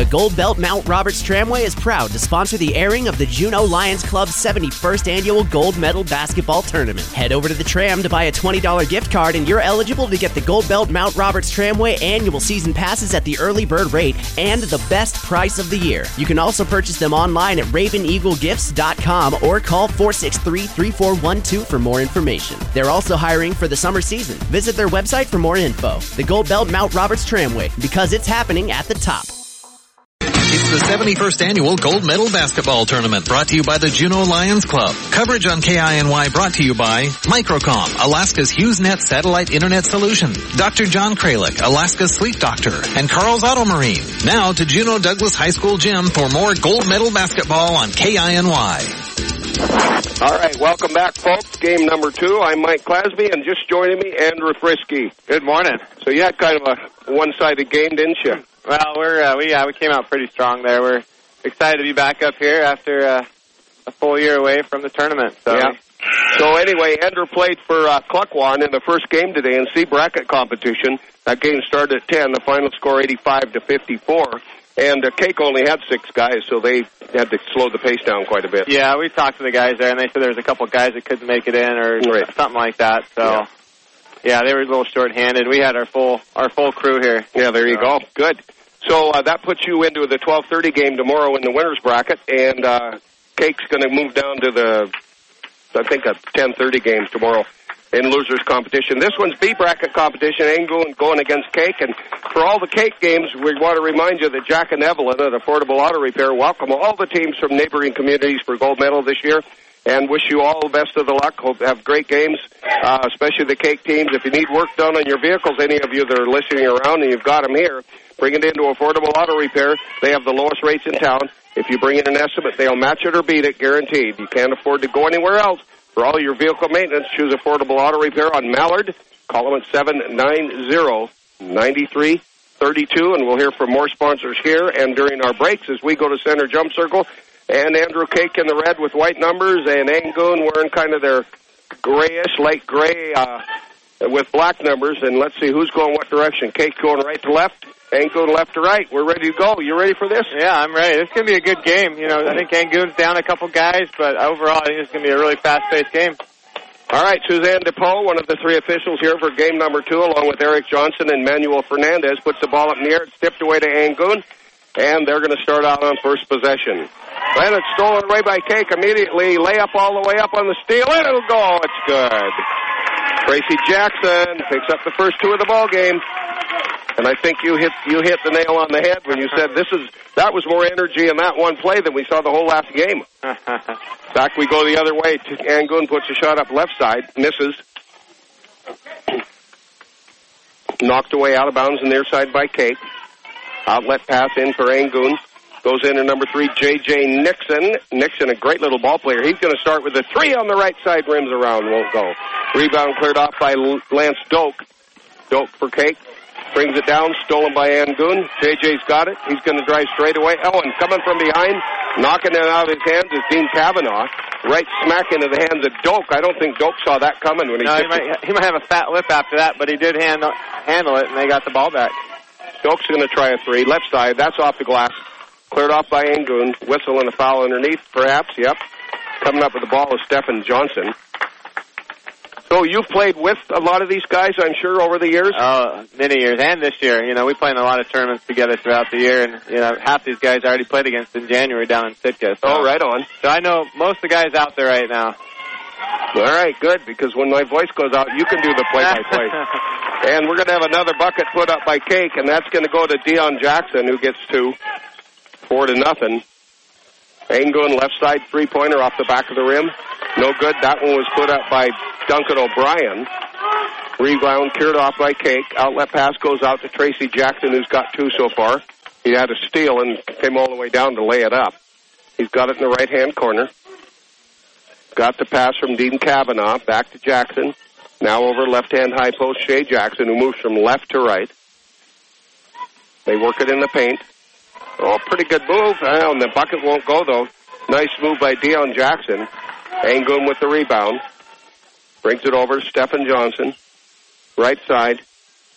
Gold Belt Mount Roberts Tramway is proud to sponsor the airing of the Juneau Lions Club's 71st Annual Gold Medal Basketball Tournament. Head over to the Tram to buy a $20 gift card and you're eligible to get the Gold Belt Mount Roberts Tramway annual season passes at the early bird rate and the best price of the year. You can also purchase them online at RavenEagleGifts.com or call 463-3412 for more information. They're also hiring for the summer season. Visit their website for more info. The Gold Belt Mount Roberts Tramway, because it's happening at the top. It's the 71st Annual Gold Medal Basketball Tournament, brought to you by the Juneau Lions Club. Coverage on KINY brought to you by Microcom, Alaska's HughesNet satellite internet solution, Dr. John Kralik, Alaska's sleep doctor, and Carl's Auto Marine. Now to Juneau Douglas High School Gym for more gold medal basketball on KINY. All right, welcome back, folks. Game number 2. I'm Mike Clasby, and just joining me, Andrew Frisky. Good morning. So you had kind of a one-sided game, didn't you? Well, we came out pretty strong there. We're excited to be back up here after a full year away from the tournament. So. Yeah. So anyway, Andrew played for Cluckwan in the first game today in C bracket competition. That game started at 10. The final score 85-54. And Cake only had 6 guys, so they had to slow the pace down quite a bit. Yeah, we talked to the guys there, and they said there was a couple of guys that couldn't make it in or something like that. So, yeah, they were a little short-handed. We had our full crew here. Yeah, there you go. Good. So that puts you into the 12:30 game tomorrow in the winners bracket, and Cake's going to move down to a 10:30 game tomorrow in losers competition. This one's B bracket competition. Angoon going against Cake, and for all the Cake games, we want to remind you that Jack and Evelyn at Affordable Auto Repair welcome all the teams from neighboring communities for gold medal this year, and wish you all the best of the luck. Hope to have great games, especially the Cake teams. If you need work done on your vehicles, any of you that are listening around and you've got them here, bring it into Affordable Auto Repair. They have the lowest rates in town. If you bring in an estimate, they'll match it or beat it, guaranteed. You can't afford to go anywhere else. For all your vehicle maintenance, choose Affordable Auto Repair on Mallard. Call them at 790-9332, and we'll hear from more sponsors here and during our breaks as we go to center jump circle. And Andrew Cake in the red with white numbers, and Angoon wearing kind of their grayish, light gray with black numbers. And let's see who's going what direction. Cake going right to left, Angoon left to right. We're ready to go. You ready for this? Yeah, I'm ready. This is going to be a good game. You know, I think Angoon's down a couple guys, but overall I think it's going to be a really fast-paced game. All right, Suzanne DePoe, one of the 3 officials here for game number 2, along with Eric Johnson and Manuel Fernandez, puts the ball up in the air. It's tipped away to Angoon, and they're going to start out on first possession. Then it's stolen away by Cake immediately. Layup all the way up on the steal, and it'll go. It's good. Tracy Jackson picks up the first 2 of the ball game. And I think you hit the nail on the head when you said that was more energy in that one play than we saw the whole last game. Back we go the other way. Angoon puts a shot up left side, misses. Knocked away out of bounds on their side by Cake. Outlet pass in for Angoon. Goes in at number 3, J.J. Nixon. Nixon, a great little ball player. He's going to start with a 3 on the right side, rims around, won't go. Rebound cleared off by Lance Doak. Doak for Cake. Brings it down, stolen by Angoon. JJ's got it. He's going to drive straight away. Oh, and coming from behind, knocking it out of his hands is Dean Kavanaugh. Right smack into the hands of Doak. I don't think Doak saw that coming when he he might have a fat lip after that, but he did handle it, and they got the ball back. Doak's going to try a 3. Left side, that's off the glass. Cleared off by Angoon. Whistle and a foul underneath, perhaps. Yep. Coming up with the ball is Stephen Johnson. So you've played with a lot of these guys, I'm sure, over the years? Oh, many years, and this year. You know, we play in a lot of tournaments together throughout the year, and, you know, half these guys I already played against in January down in Sitka. So. Oh, right on. So I know most of the guys out there right now. All right, good, because when my voice goes out, you can do the play-by-play. And we're going to have another bucket put up by Cake, and that's going to go to Dion Jackson, who gets 2, 4-0. Angoon left side three-pointer off the back of the rim. No good. That one was put up by Duncan O'Brien. Rebound cleared off by Cake. Outlet pass goes out to Tracy Jackson, who's got 2 so far. He had a steal and came all the way down to lay it up. He's got it in the right-hand corner. Got the pass from Dean Kavanaugh back to Jackson. Now over left-hand high post, Shea Jackson, who moves from left to right. They work it in the paint. Oh, pretty good move. And the bucket won't go, though. Nice move by Dion Jackson. Angoon with the rebound. Brings it over to Stephen Johnson. Right side.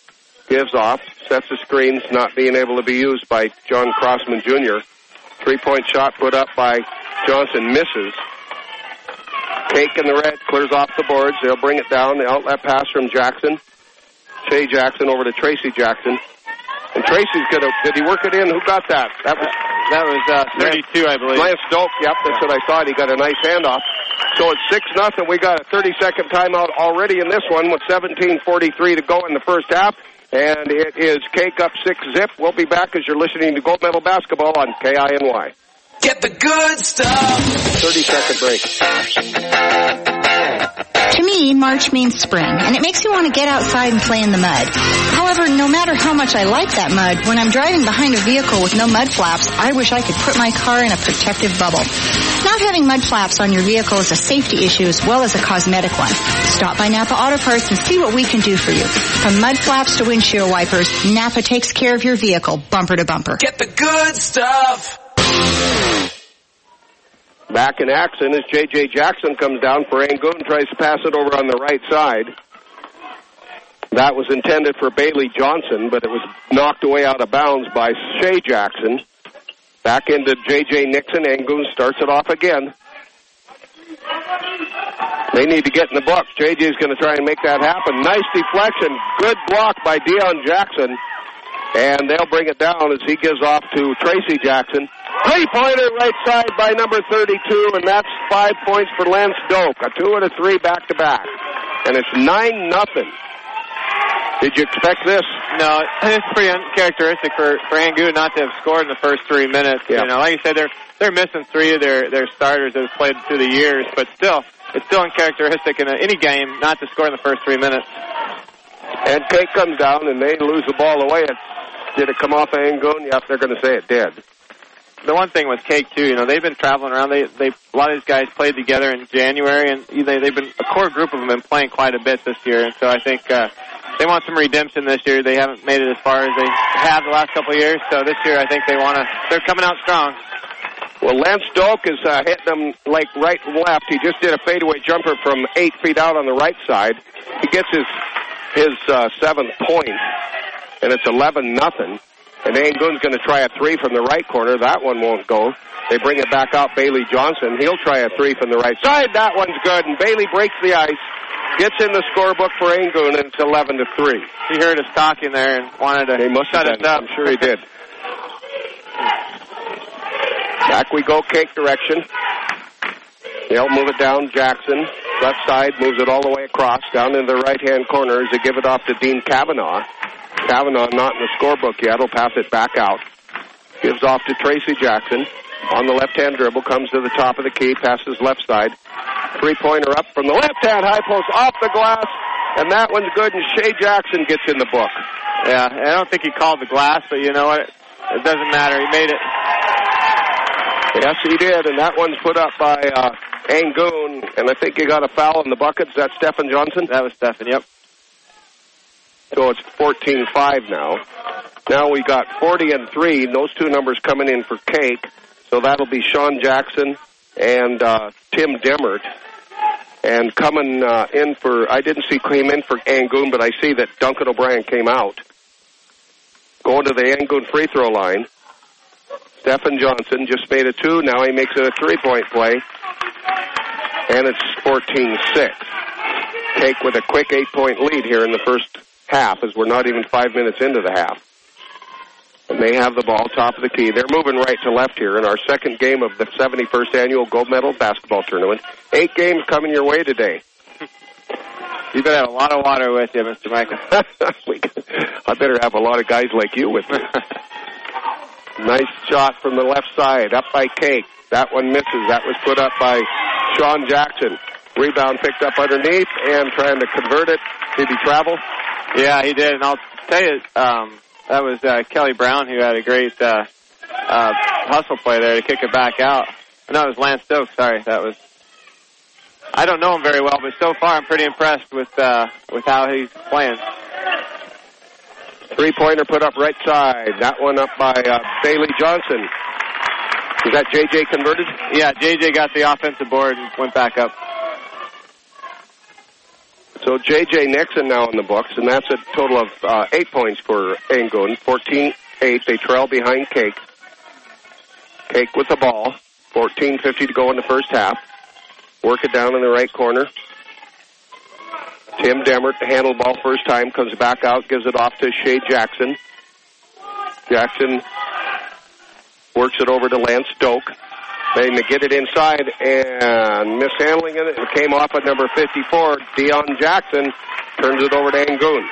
Gives off, sets the screens, not being able to be used by John Crossman Jr. 3-point shot put up by Johnson, misses. Cake in the red, clears off the boards. They'll bring it down. The outlet pass from Jackson. Shea Jackson over to Tracy Jackson. And Tracy's going to, did he work it in? Who got that? That was 32, I believe. Lance Doak, yep, that's what I thought. He got a nice handoff. So it's 6-0. We got a 30-second timeout already in this one with 17:43 to go in the first half. And it is Cake up 6-zip. We'll be back as you're listening to Gold Medal Basketball on KINY. Get the good stuff. 30-second break. To me, March means spring, and it makes me want to get outside and play in the mud. However, no matter how much I like that mud, when I'm driving behind a vehicle with no mud flaps, I wish I could put my car in a protective bubble. Not having mud flaps on your vehicle is a safety issue as well as a cosmetic one. Stop by Napa Auto Parts and see what we can do for you. From mud flaps to windshield wipers, Napa takes care of your vehicle bumper to bumper. Get the good stuff. Back in action as J.J. Jackson comes down for Angoon, tries to pass it over on the right side. That was intended for Bailey Johnson, but it was knocked away out of bounds by Shea Jackson. Back into J.J. Nixon. Angoon starts it off again. They need to get in the book. J.J.'s going to try and make that happen. Nice deflection. Good block by Deion Jackson. And they'll bring it down as he gives off to Tracy Jackson. Three-pointer right side by number 32, and that's 5 points for Lance Doak. A 2 and a 3 back-to-back. And it's 9-0. Did you expect this? No, it's pretty uncharacteristic for Angoon not to have scored in the first 3 minutes. Yeah. You know, like you said, they're missing 3 of their starters that have played through the years, but still, it's still uncharacteristic in any game not to score in the first 3 minutes. And Cake comes down, and they lose the ball away. Did it come off Angoon? Yep, they're going to say it did. The one thing with Cake, too, you know, they've been traveling around. A lot of these guys played together in January, and they've been, a core group of them been playing quite a bit this year. And so I think they want some redemption this year. They haven't made it as far as they have the last couple of years. So this year I think they're coming out strong. Well, Lance Doak is hitting them like right and left. He just did a fadeaway jumper from 8 feet out on the right side. He gets his 7th point, and it's 11-0. And Angoon's going to try a 3 from the right corner. That one won't go. They bring it back out. Bailey Johnson. He'll try a 3 from the right side. That one's good. And Bailey breaks the ice. Gets in the scorebook for Angoon, and it's 11-3. He heard us talking there and wanted to shut us up. I'm sure he did. Back we go, Cake direction. They'll move it down. Jackson, left side, moves it all the way across. Down in the right-hand corner as they give it off to Dean Kavanaugh. Kavanaugh not in the scorebook yet. He'll pass it back out. Gives off to Tracy Jackson. On the left-hand dribble, comes to the top of the key, passes left side. Three-pointer up from the left-hand high post, off the glass, and that one's good, and Shea Jackson gets in the book. Yeah, I don't think he called the glass, but you know what? It doesn't matter. He made it. Yes, he did, and that one's put up by Angoon, and I think he got a foul in the bucket. Is that Stephen Johnson? That was Stephen, yep. So it's 14-5 now. Now we got 40-3. Those two numbers coming in for Cake. So that'll be Sean Jackson and Tim Demmert. And coming in for, I didn't see came in for Angoon, but I see that Duncan O'Brien came out. Going to the Angoon free throw line. Stephen Johnson just made a 2. Now he makes it a 3-point play. And it's 14-6. Cake with a quick 8-point lead here in the first half, as we're not even 5 minutes into the half. And they have the ball top of the key. They're moving right to left here in our second game of the 71st Annual Gold Medal Basketball Tournament. 8 games coming your way today. You better have a lot of water with you, Mr. Michael. I better have a lot of guys like you with me. Nice shot from the left side, up by Cake. That one misses. That was put up by Sean Jackson. Rebound picked up underneath and trying to convert it. Did he travel? Yeah, he did. And I'll tell you, that was Kelly Brown who had a great hustle play there to kick it back out. No, it was Lance Stokes. Sorry, that was. I don't know him very well, but so far I'm pretty impressed with how he's playing. Three-pointer put up right side. That one up by Bailey Johnson. Is that J.J. converted? Yeah, J.J. got the offensive board and went back up. So J.J. Nixon now in the books, and that's a total of 8 points for Angoon. 14-8. They trail behind Cake. Cake with the ball. 14:50 to go in the first half. Work it down in the right corner. Tim Demert, the handle ball first time, comes back out, gives it off to Shea Jackson. Jackson works it over to Lance Doak. They get it inside and mishandling it. It came off at number 54. Dion Jackson turns it over to Angoon.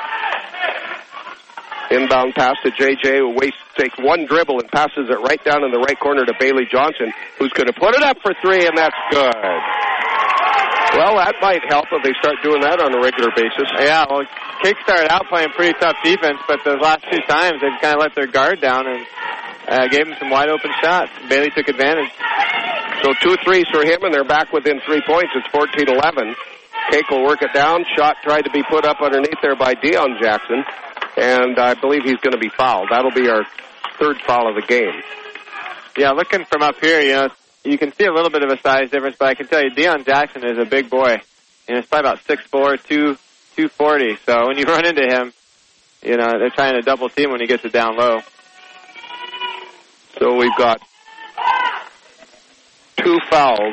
Inbound pass to J.J. who takes one dribble and passes it right down in the right corner to Bailey Johnson, who's going to put it up for three, and that's good. Well, that might help if they start doing that on a regular basis. Yeah, well, Cake started out playing pretty tough defense, but those last two times they've kind of let their guard down and gave him some wide-open shots. Bailey took advantage. So 2 threes for him, and they're back within 3 points. It's 14-11. Cake will work it down. Shot tried to be put up underneath there by Dion Jackson, and I believe he's going to be fouled. That'll be our third foul of the game. Yeah, looking from up here, you can see a little bit of a size difference, but I can tell you Dion Jackson is a big boy. He's probably about 6'4", 240. So when you run into him, they're trying to double team when he gets it down low. So we've got 2 fouls.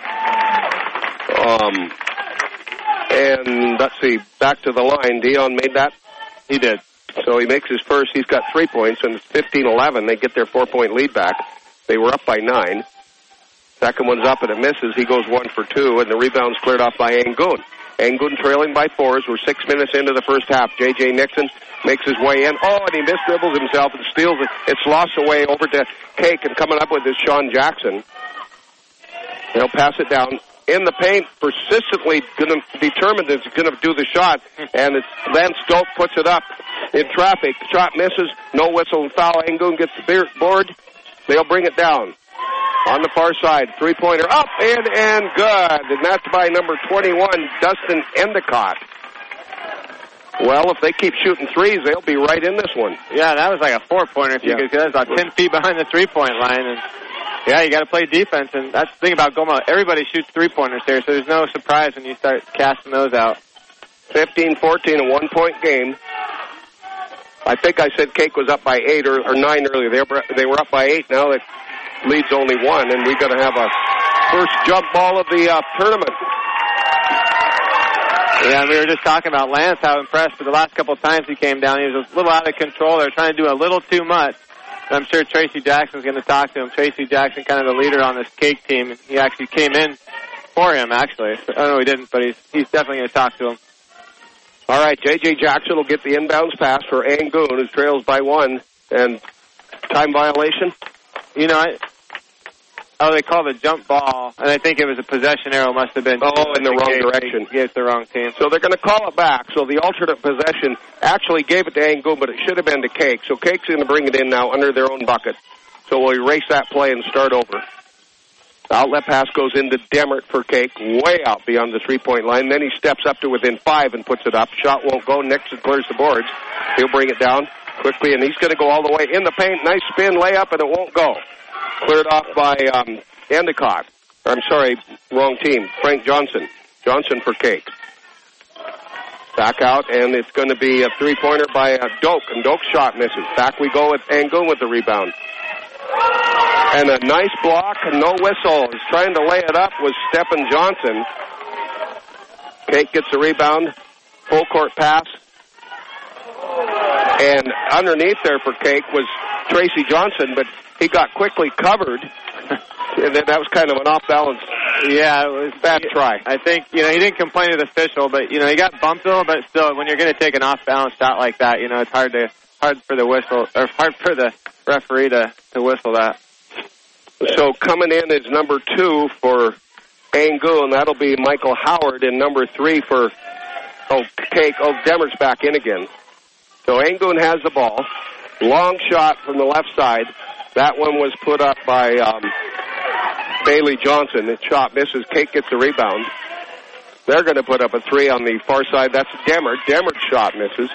And let's see, back to the line. Dion made that? He did. So he makes his first. He's got 3 points, and it's 15-11. They get their 4-point lead back. They were up by 9. Second one's up, and it misses. He goes 1 for 2, and the rebound's cleared off by Angoon. Angoon trailing by 4 as we're 6 minutes into the first half. J.J. Nixon makes his way in. Oh, and he misdribbles himself and steals it. It's lost away over to Cake, and coming up with is Sean Jackson. He'll pass it down in the paint, persistently determined that he's going to do the shot, and it's Lance Doak puts it up in traffic. Shot misses, no whistle and foul. Angoon gets the board. They'll bring it down. On the far side, three-pointer up and good. And that's by number 21, Dustin Endicott. Well, if they keep shooting threes, they'll be right in this one. Yeah, that was like a 4-pointer. Because that's about 10 feet behind the 3-point line. And yeah, you got to play defense. And that's the thing about Goma. Everybody shoots 3-pointers here, so there's no surprise when you start casting those out. 15-14, a 1-point game. I think I said Cake was up by 8 or 9 earlier. They were up by 8. Now it leads only 1, and we're going to have a first jump ball of the tournament. Yeah, and we were just talking about Lance, how impressed with the last couple of times he came down. He was a little out of control. They're trying to do a little too much. And I'm sure Tracy Jackson's going to talk to him. Tracy Jackson, kind of the leader on this Cake team. He actually came in for him, actually. I don't know he didn't, but he's definitely going to talk to him. All right, J.J. Jackson will get the inbounds pass for Angoon, who trails by 1. And time violation? They call the jump ball, and I think it was a possession arrow must have been. Oh, in the wrong direction. Gave it the wrong team. So they're going to call it back. So the alternate possession actually gave it to Angoon, but it should have been to Cake. So Cake's going to bring it in now under their own bucket. So we'll erase that play and start over. Outlet pass goes into Demert for Cake, way out beyond the 3-point line. Then he steps up to within 5 and puts it up. Shot won't go. Nixon clears the boards. He'll bring it down quickly, and he's going to go all the way in the paint. Nice spin layup, and it won't go. Cleared off by Endicott. I'm sorry, wrong team. Frank Johnson. Johnson for Cake. Back out, and it's going to be a 3-pointer by Doak, and Doak's shot misses. Back we go with Angoon with the rebound. And a nice block and no whistle. He's trying to lay it up was Stephen Johnson. Cake gets the rebound. Full court pass. And underneath there for Cake was Tracy Johnson, but he got quickly covered. And that was kind of an off-balance. Yeah, it was bad try. I think, he didn't complain to the official, but, he got bumped a little, but still, when you're going to take an off-balance shot like that, it's hard for the referee to whistle that. So coming in is number 2 for Angoon. That'll be Michael Howard, and number 3 for Cake. Demert's back in again. So Angoon has the ball. Long shot from the left side. That one was put up by Bailey Johnson. The shot misses. Cake gets the rebound. They're going to put up a 3 on the far side. That's Demert. Demert's shot misses.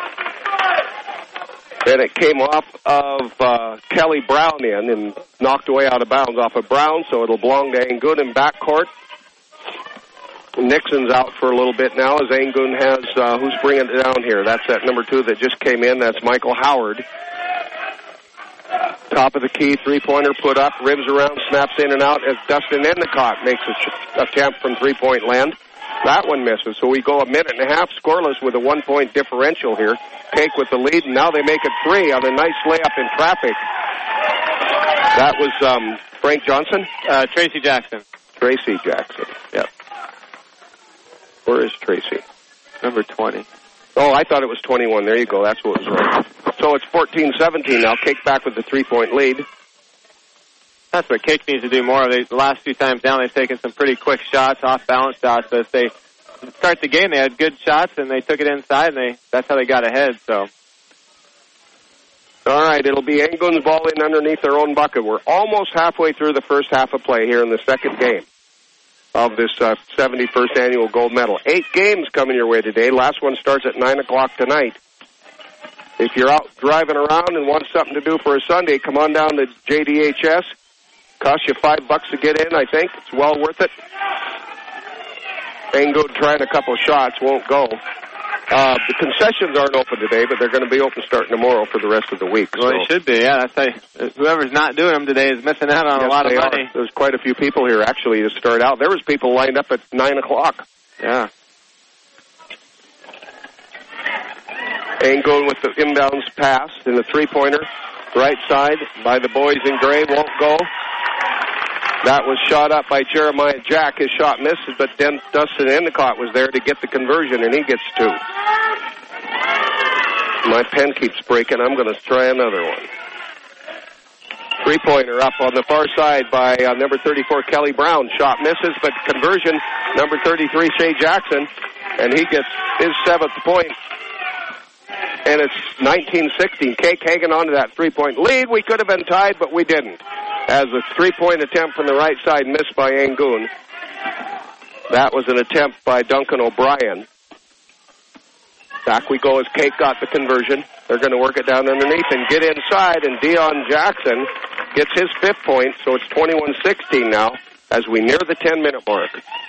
Then it came off of Kelly Brown and knocked away out of bounds off of Brown, so it'll belong to Angoon in backcourt. Nixon's out for a little bit now as Angoon has, who's bringing it down here? That's that number 2 that just came in. That's Michael Howard. Top of the key, three-pointer put up, ribs around, snaps in and out as Dustin Endicott makes an attempt from three-point land. That one misses, so we go a minute and a half scoreless with a 1-point differential here. Cake with the lead, and now they make it 3 on a nice layup in traffic. That was Frank Johnson? Tracy Jackson. Tracy Jackson, yep. Where is Tracy? Number 20. Oh, I thought it was 21. There you go. That's what was wrong. So it's 14-17 now. Cake back with the 3-point lead. That's what Cake needs to do more of. The last few times down, they've taken some pretty quick shots, off-balance shots. But if they start the game, they had good shots, and they took it inside, and that's how they got ahead. So, all right, it'll be Angoon's ball in underneath their own bucket. We're almost halfway through the first half of play here in the second game of this 71st annual gold medal. 8 games coming your way today. Last one starts at 9 o'clock tonight. If you're out driving around and want something to do for a Sunday, come on down to JDHS. Costs you $5 to get in, I think. It's well worth it. Angoon trying a couple shots, won't go. The concessions aren't open today, but they're going to be open starting tomorrow for the rest of the week. Well, they should be, yeah. That's how whoever's not doing them today is missing out on a lot of money. There's quite a few people here, actually, to start out. There was people lined up at 9 o'clock. Yeah. Angoon with the inbounds pass in the three-pointer. Right side by the boys in gray, won't go. That was shot up by Jeremiah Jack. His shot misses, but then Dustin Endicott was there to get the conversion, and he gets 2. My pen keeps breaking. I'm going to try another one. Three-pointer up on the far side by number 34, Kelly Brown. Shot misses, but conversion, number 33, Shea Jackson, and he gets his 7th point. And it's 19-16. Cake hanging on to that three-point lead. We could have been tied, but we didn't. As a three-point attempt from the right side missed by Angoon. That was an attempt by Duncan O'Brien. Back we go as Cake got the conversion. They're going to work it down underneath and get inside, and Dion Jackson gets his 5th point, so it's 21-16 now as we near the 10-minute mark.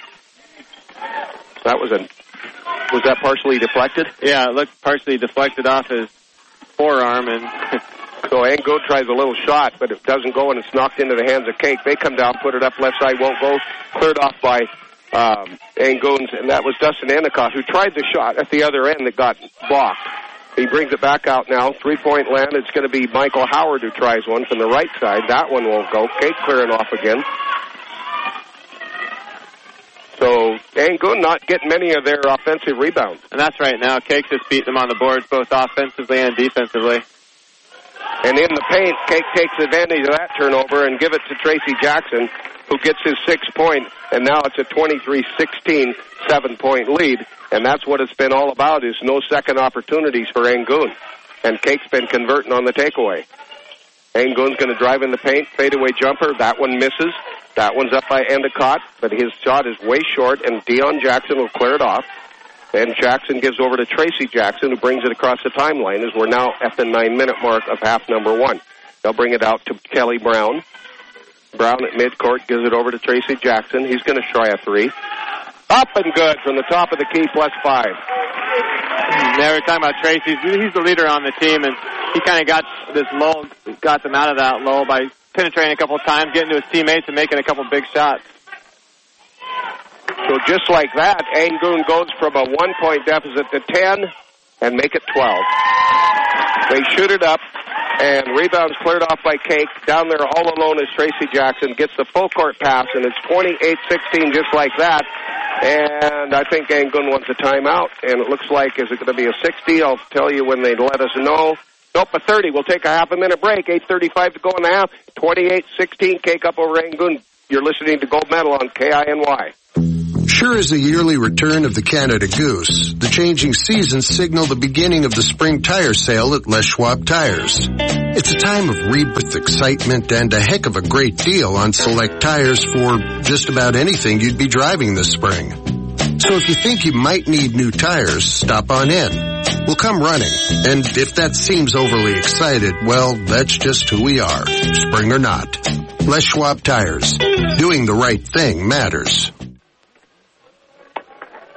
Was that partially deflected? Yeah, it looked partially deflected off his forearm, and so Angoon tries a little shot, but it doesn't go, and it's knocked into the hands of Cake. They come down, put it up left side, won't go. Cleared off by Angoon's, and that was Dustin Endicott, who tried the shot at the other end that got blocked. He brings it back out now. 3-point land. It's going to be Michael Howard who tries one from the right side. That one won't go. Cake clearing off again. So Angoon not getting many of their offensive rebounds. And that's right now. Cake's just beating them on the boards, both offensively and defensively. And in the paint, Cake takes advantage of that turnover and give it to Tracy Jackson, who gets his 6th point. And now it's a 23-16 7-point lead. And that's what it's been all about, is no second opportunities for Angoon. And Cake's been converting on the takeaway. Angoon's going to drive in the paint, fadeaway jumper. That one misses. That one's up by Endicott, but his shot is way short, and Dion Jackson will clear it off. And Jackson gives over to Tracy Jackson, who brings it across the timeline, as we're now at the 9-minute mark of half number 1. They'll bring it out to Kelly Brown. Brown at midcourt gives it over to Tracy Jackson. He's going to try a 3. Up and good from the top of the key, +5. Now we're talking about Tracy. He's the leader on the team, and he kind of got this lull, got them out of that lull by penetrating a couple of times, getting to his teammates, and making a couple big shots. So just like that, Angoon goes from a 1-point deficit to 10 and make it 12. They shoot it up, and rebounds cleared off by Cake. Down there all alone is Tracy Jackson, gets the full court pass, and it's 28-16 just like that. And I think Angoon wants a timeout, and it looks like, is it going to be a 60? I'll tell you when they let us know. Nope, a 30. We'll take a half-a-minute break. 8:35 to go in the half. 28-16, Cake up over Angoon. You're listening to Gold Medal on KINY. Sure as the yearly return of the Canada Goose, the changing seasons signal the beginning of the spring tire sale at Les Schwab Tires. It's a time of rebirth excitement and a heck of a great deal on select tires for just about anything you'd be driving this spring. So if you think you might need new tires, stop on in. We'll come running. And if that seems overly excited, well, that's just who we are, spring or not. Les Schwab Tires. Doing the right thing matters.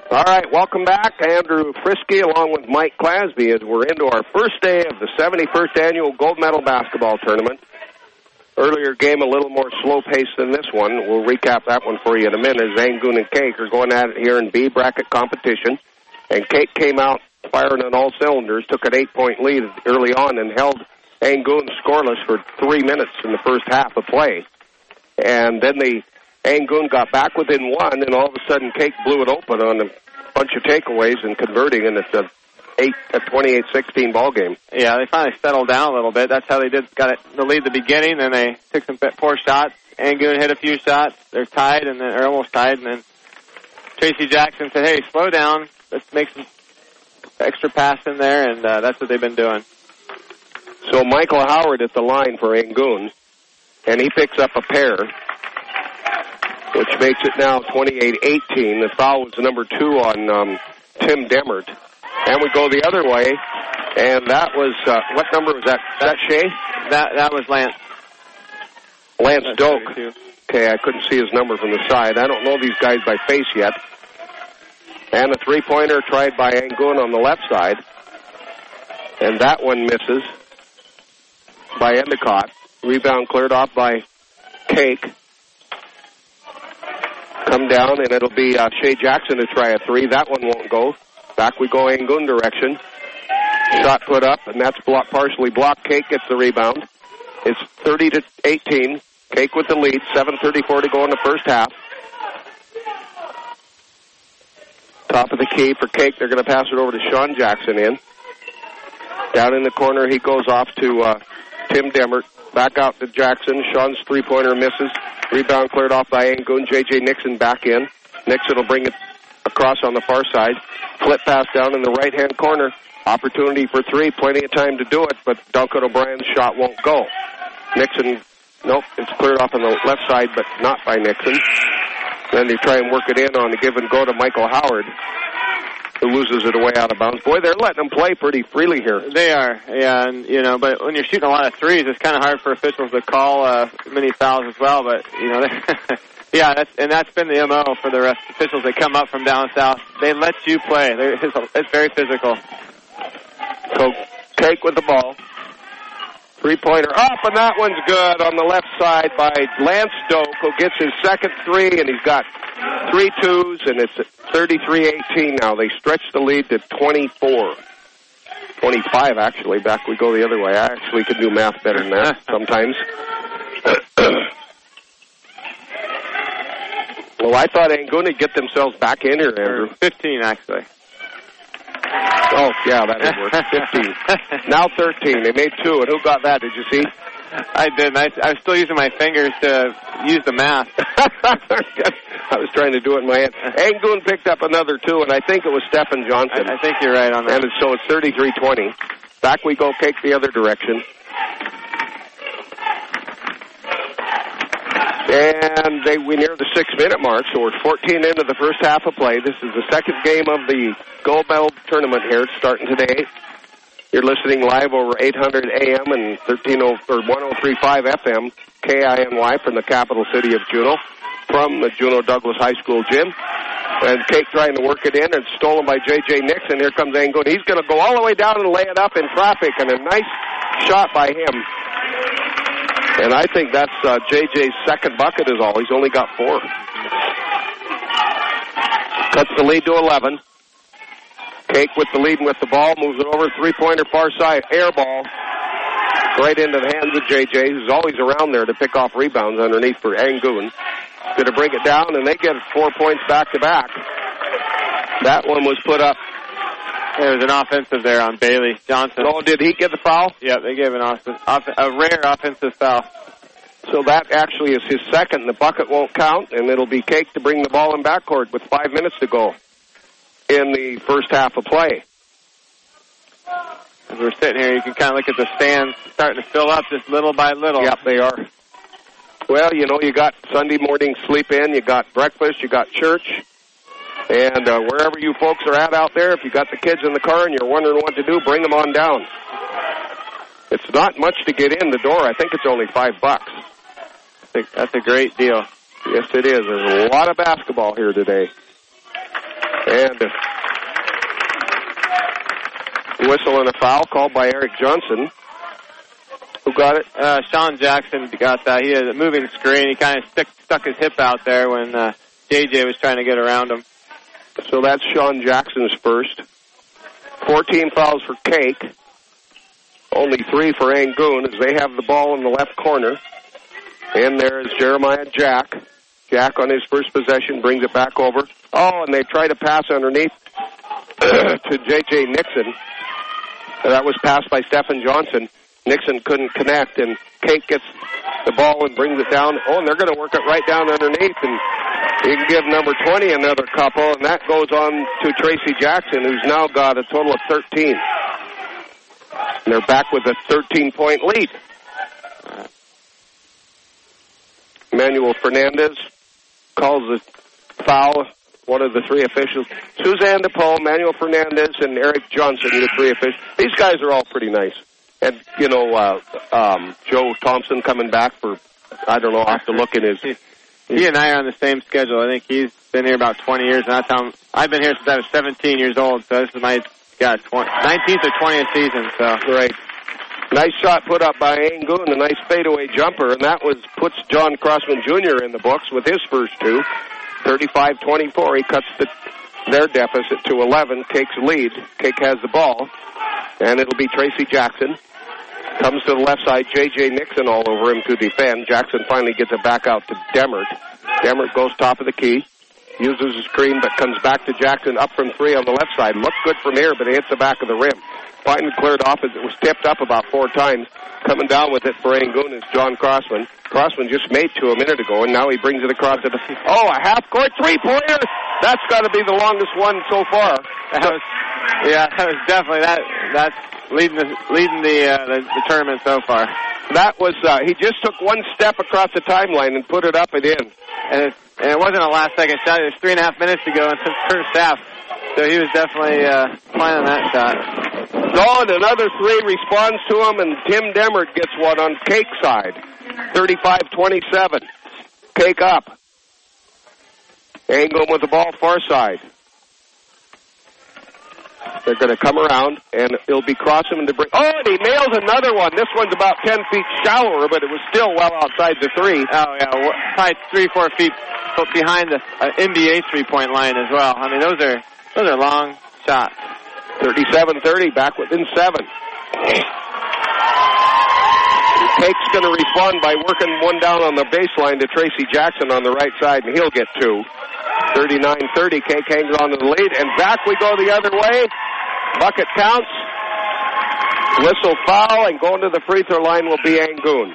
All right, welcome back. Andrew Frisky along with Mike Clasby as we're into our first day of the 71st Annual Gold Medal Basketball Tournament. Earlier game, a little more slow-paced than this one. We'll recap that one for you in a minute. Angoon and Cake are going at it here in B bracket competition. And Cake came out firing on all cylinders, took an 8-point lead early on and held Angoon scoreless for 3 minutes in the first half of play. And then Angoon got back within one, and all of a sudden Cake blew it open on a bunch of takeaways and converting, and it's a 28-16 ball game. Yeah, they finally settled down a little bit. That's how they got the lead at the beginning. Then they took some poor shots. Angoon hit a few shots. They're tied, and then they're almost tied. And then Tracy Jackson said, "Hey, slow down. Let's make some extra pass in there," and that's what they've been doing. So Michael Howard at the line for Angoon, and he picks up a pair, which makes it now 28-18. The foul was number 2 on Tim Demert. And we go the other way, and that was, what number was that? Is that Shea? That was Lance. Lance Doak. 32. Okay, I couldn't see his number from the side. I don't know these guys by face yet. And a three-pointer tried by Angoon on the left side. And that one misses by Endicott. Rebound cleared off by Cake. Come down, and it'll be Shea Jackson to try a three. That one won't go. Back we go Angoon direction. Shot put up, and that's partially blocked. Cake gets the rebound. It's 30-18. Cake with the lead. 7:34 to go in the first half. Top of the key for Cake. They're going to pass it over to Sean Jackson in. Down in the corner, he goes off to Tim Demert. Back out to Jackson. Sean's three-pointer misses. Rebound cleared off by Angoon. J.J. Nixon back in. Nixon will bring it across on the far side. Flip pass down in the right-hand corner. Opportunity for three. Plenty of time to do it, but Duncan O'Brien's shot won't go. Nixon, nope, it's cleared off on the left side, but not by Nixon. Then they try and work it in on the give and go to Michael Howard, who loses it away out of bounds. Boy, they're letting them play pretty freely here. They are, yeah, and, but when you're shooting a lot of threes, it's kind of hard for officials to call many fouls as well, but, yeah, that's been the MO for the rest officials that come up from down south. They let you play. It's very physical. So, Cake with the ball. Three-pointer up, and that one's good on the left side by Lance Doak, who gets his second three, and he's got 3 twos, and it's 33-18 now. They stretch the lead to 24. 25, actually. Back we go the other way. I actually can do math better than that sometimes. Well, I thought Angoon would get themselves back in here, Andrew. 15, actually. Oh, yeah, that would work. 15. Now 13. They made 2, and who got that? Did you see? I didn't. I was still using my fingers to use the math. I was trying to do it in my hand. Angoon picked up another 2, and I think it was Stephen Johnson. I think you're right on that. And so it's 33-20. Back we go, Cake the other direction. And we near the 6-minute mark, so we're 14 into the first half of play. This is the second game of the Gold Medal Tournament here. It's starting today. You're listening live over 800 AM and 103.5 FM, KINY from the capital city of Juneau, from the Juneau Douglas High School gym. And Cake trying to work it in, and stolen by J.J. Nixon. Here comes Angoon. He's going to go all the way down and lay it up in traffic, and a nice shot by him. And I think that's J.J.'s second bucket is all. He's only got 4. Cuts the lead to 11. Cake with the lead and with the ball. Moves it over. Three-pointer far side. Air ball. Right into the hands of J.J., who's always around there to pick off rebounds underneath for Angoon. Going to bring it down, and they get 4 points back-to-back. That one was put up. There was an offensive there on Bailey Johnson. Oh, did he get the foul? Yeah, they gave a rare offensive foul. So that actually is his second. The bucket won't count, and it'll be Cake to bring the ball in backcourt with 5 minutes to go in the first half of play. As we're sitting here, you can kind of look at the stands starting to fill up just little by little. Yep, they are. Well, you got Sunday morning sleep in, you got breakfast, you got church. And wherever you folks are at out there, if you got the kids in the car and you're wondering what to do, bring them on down. It's not much to get in the door. I think it's only $5. That's a great deal. Yes, it is. There's a lot of basketball here today. And whistle and a foul called by Eric Johnson. Who got it? Sean Jackson got that. He had a moving screen. He kind of stuck his hip out there when JJ was trying to get around him. So that's Sean Jackson's first. 14 fouls for Cake. Only 3 for Angoon as they have the ball in the left corner. And there is Jeremiah Jack. Jack on his first possession brings it back over. Oh, and they try to pass underneath to J.J. Nixon. That was passed by Stephen Johnson. Nixon couldn't connect, and Cake gets the ball and brings it down. Oh, and they're going to work it right down underneath, and you can give number 20 another couple, and that goes on to Tracy Jackson, who's now got a total of 13. And they're back with a 13-point lead. Emmanuel Fernandez calls the foul. One of the 3 officials. Suzanne DePaul, Manuel Fernandez, and Eric Johnson, the 3 officials. These guys are all pretty nice. And, you know, Joe Thompson coming back for, I don't know, I'll have to look in his... He and I are on the same schedule. I think he's been here about 20 years, and I've been here since I was 17 years old, so this is my 19th or 20th season. So right. Nice shot put up by Angoon, a nice fadeaway jumper, and that puts John Crossman Jr. in the books with his first 2. 35-24. He cuts their deficit to 11. Cake's lead. Cake has the ball, and it'll be Tracy Jackson. Comes to the left side. J.J. Nixon all over him to defend. Jackson finally gets it back out to Demert. Demert goes top of the key. Uses his screen, but comes back to Jackson up from 3 on the left side. Looks good from here, but it hits the back of the rim. Finally cleared off as it was tipped up about 4 times. Coming down with it for Angoon is John Crossman. Crossman just made 2 a minute ago, and now he brings it across to the... Oh, a half-court three-pointer! That's got to be the longest one so far. That was definitely... That's leading the tournament so far. That was... he just took 1 step across the timeline and put it up and in. And it wasn't a last-second shot. It was 3.5 minutes to go in the first half. So he was definitely planning that shot. Dawn, another 3 responds to him, and Tim Demert gets one on Cake's side. 35-27. Cake up. Angle with the ball far side. They're going to come around, and it'll be Crossman to bring... Oh, and he nails another one. This one's about 10 feet shallower, but it was still well outside the 3. Oh, yeah, probably 3-4 feet behind the NBA three-point line as well. I mean, those are long shots. 37-30, back within 7. Cake's going to respond by working one down on the baseline to Tracy Jackson on the right side, and he'll get 2. 39-30, Cake hangs on to the lead, and back we go the other way. Bucket counts. Whistle foul, and going to the free throw line will be Angoon.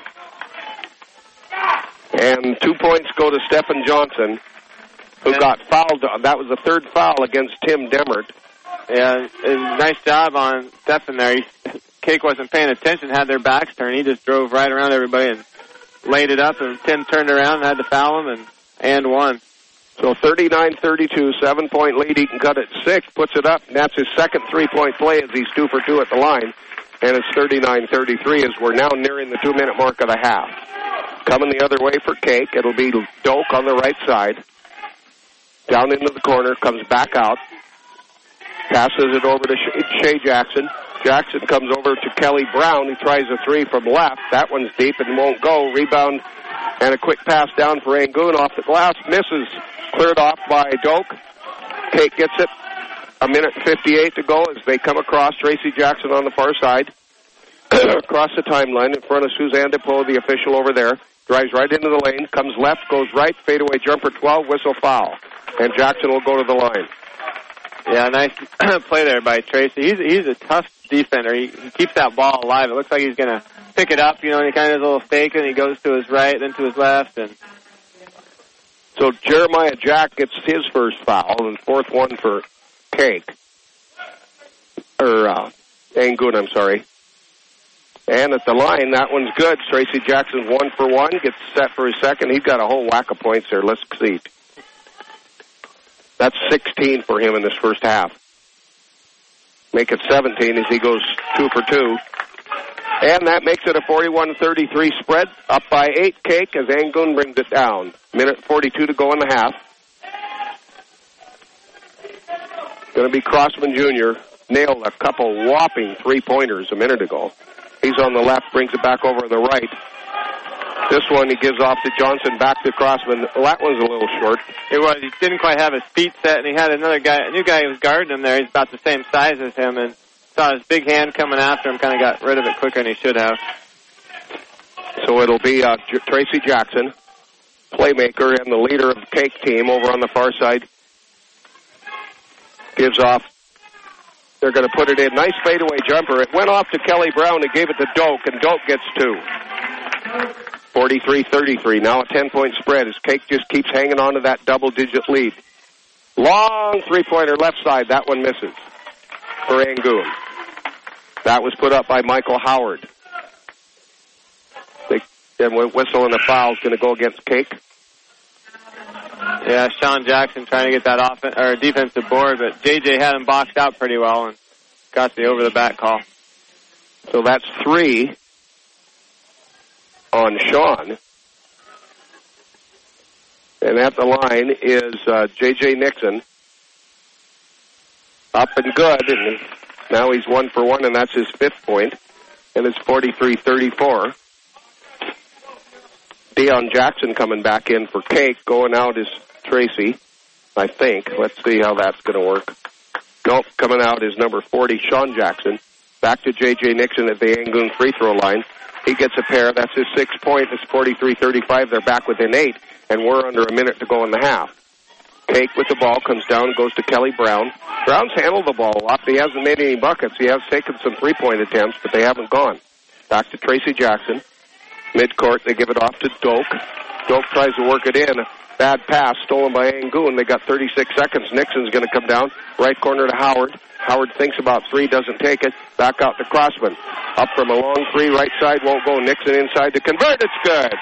And 2 points go to Stephen Johnson, who got fouled. That was the 3rd foul against Tim Demert. Yeah, nice job on Stephen there. Cake wasn't paying attention, had their backs turned. He just drove right around everybody and laid it up, and Tim turned around and had to foul him and won. So 39-32, 7-point lead. He can cut it 6, puts it up, and that's his second 3-point play as he's 2 for 2 at the line. And it's 39-33 as we're now nearing the 2-minute mark of the half. Coming the other way for Cake, it'll be Doak on the right side. Down into the corner, comes back out. Passes it over to Shea Jackson. Jackson comes over to Kelly Brown. He tries a 3 from left. That one's deep and won't go. Rebound and a quick pass down for Angoon off the glass. Misses. Cleared off by Doak. Cake gets it. 1:58 to go as they come across. Tracy Jackson on the far side. Across the timeline in front of Suzanne DePaul, the official over there. Drives right into the lane. Comes left, goes right. Fadeaway jumper 12. Whistle foul. And Jackson will go to the line. Yeah, nice play there by Tracy. He's a tough defender. He keeps that ball alive. It looks like he's going to pick it up, and he kind of does a little fake, and he goes to his right, then to his left. And so Jeremiah Jack gets his first foul, and 4th one for Cake. Angoon, I'm sorry. And at the line, that one's good. Tracy Jackson 1 for 1, gets set for his second. He's got a whole whack of points there. Let's see. That's 16 for him in this first half. Make it 17 as he goes 2 for 2. And that makes it a 41-33 spread. Up by 8, Cake, as Angoon brings it down. 1:42 to go in the half. going to be Crossman Jr. Nailed a couple whopping three-pointers a minute ago. He's on the left, brings it back over to the right. This one he gives off to Johnson, back to Crossman. Well, that one's a little short. It was. He didn't quite have his feet set, and he had another guy, a new guy who was guarding him there. He's about the same size as him, and saw his big hand coming after him, kind of got rid of it quicker than he should have. So it'll be Tracy Jackson, playmaker and the leader of the Cake team over on the far side. Gives off. They're going to put it in. Nice fadeaway jumper. It went off to Kelly Brown and gave it to Doak, and Doak gets two. 43-33. Now a 10-point spread as Cake just keeps hanging on to that double-digit lead. Long three-pointer left side. That one misses for Angoon. That was put up by Michael Howard. Then whistle and a foul is going to go against Cake. Yeah, Sean Jackson trying to get that defensive board, but JJ had him boxed out pretty well and got the over-the-back call. So that's 3 on Sean. And at the line is J.J. Nixon. Up and good, and now he's 1 for 1, and that's his 5th point. And it's 43-34. Dion Jackson coming back in for Cake. Going out is Tracy, I think. Let's see how that's going to work. Nope, coming out is number 40, Sean Jackson. Back to J.J. Nixon at the Angoon free throw line. He gets a pair. That's his 6th point. It's 43-35. They're back within 8, and we're under a minute to go in the half. Cake with the ball comes down, goes to Kelly Brown. Brown's handled the ball a lot. He hasn't made any buckets. He has taken some three-point attempts, but they haven't gone. Back to Tracy Jackson. Midcourt, they give it off to Doak. Doak tries to work it in. Bad pass, stolen by Angoon. They got 36 seconds. Nixon's going to come down. Right corner to Howard. Howard thinks about 3, doesn't take it. Back out to Crossman. Up from a long 3, right side, won't go. Nixon inside to convert. It's good.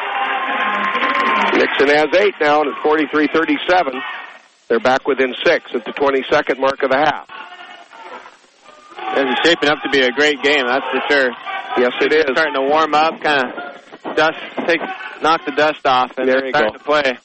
Nixon has 8 now, and it's 43-37. They're back within 6 at the 22nd mark of the half. This is shaping up to be a great game, that's for sure. Yes, it is. Starting to warm up, kind of knock the dust off, and there you go. To play.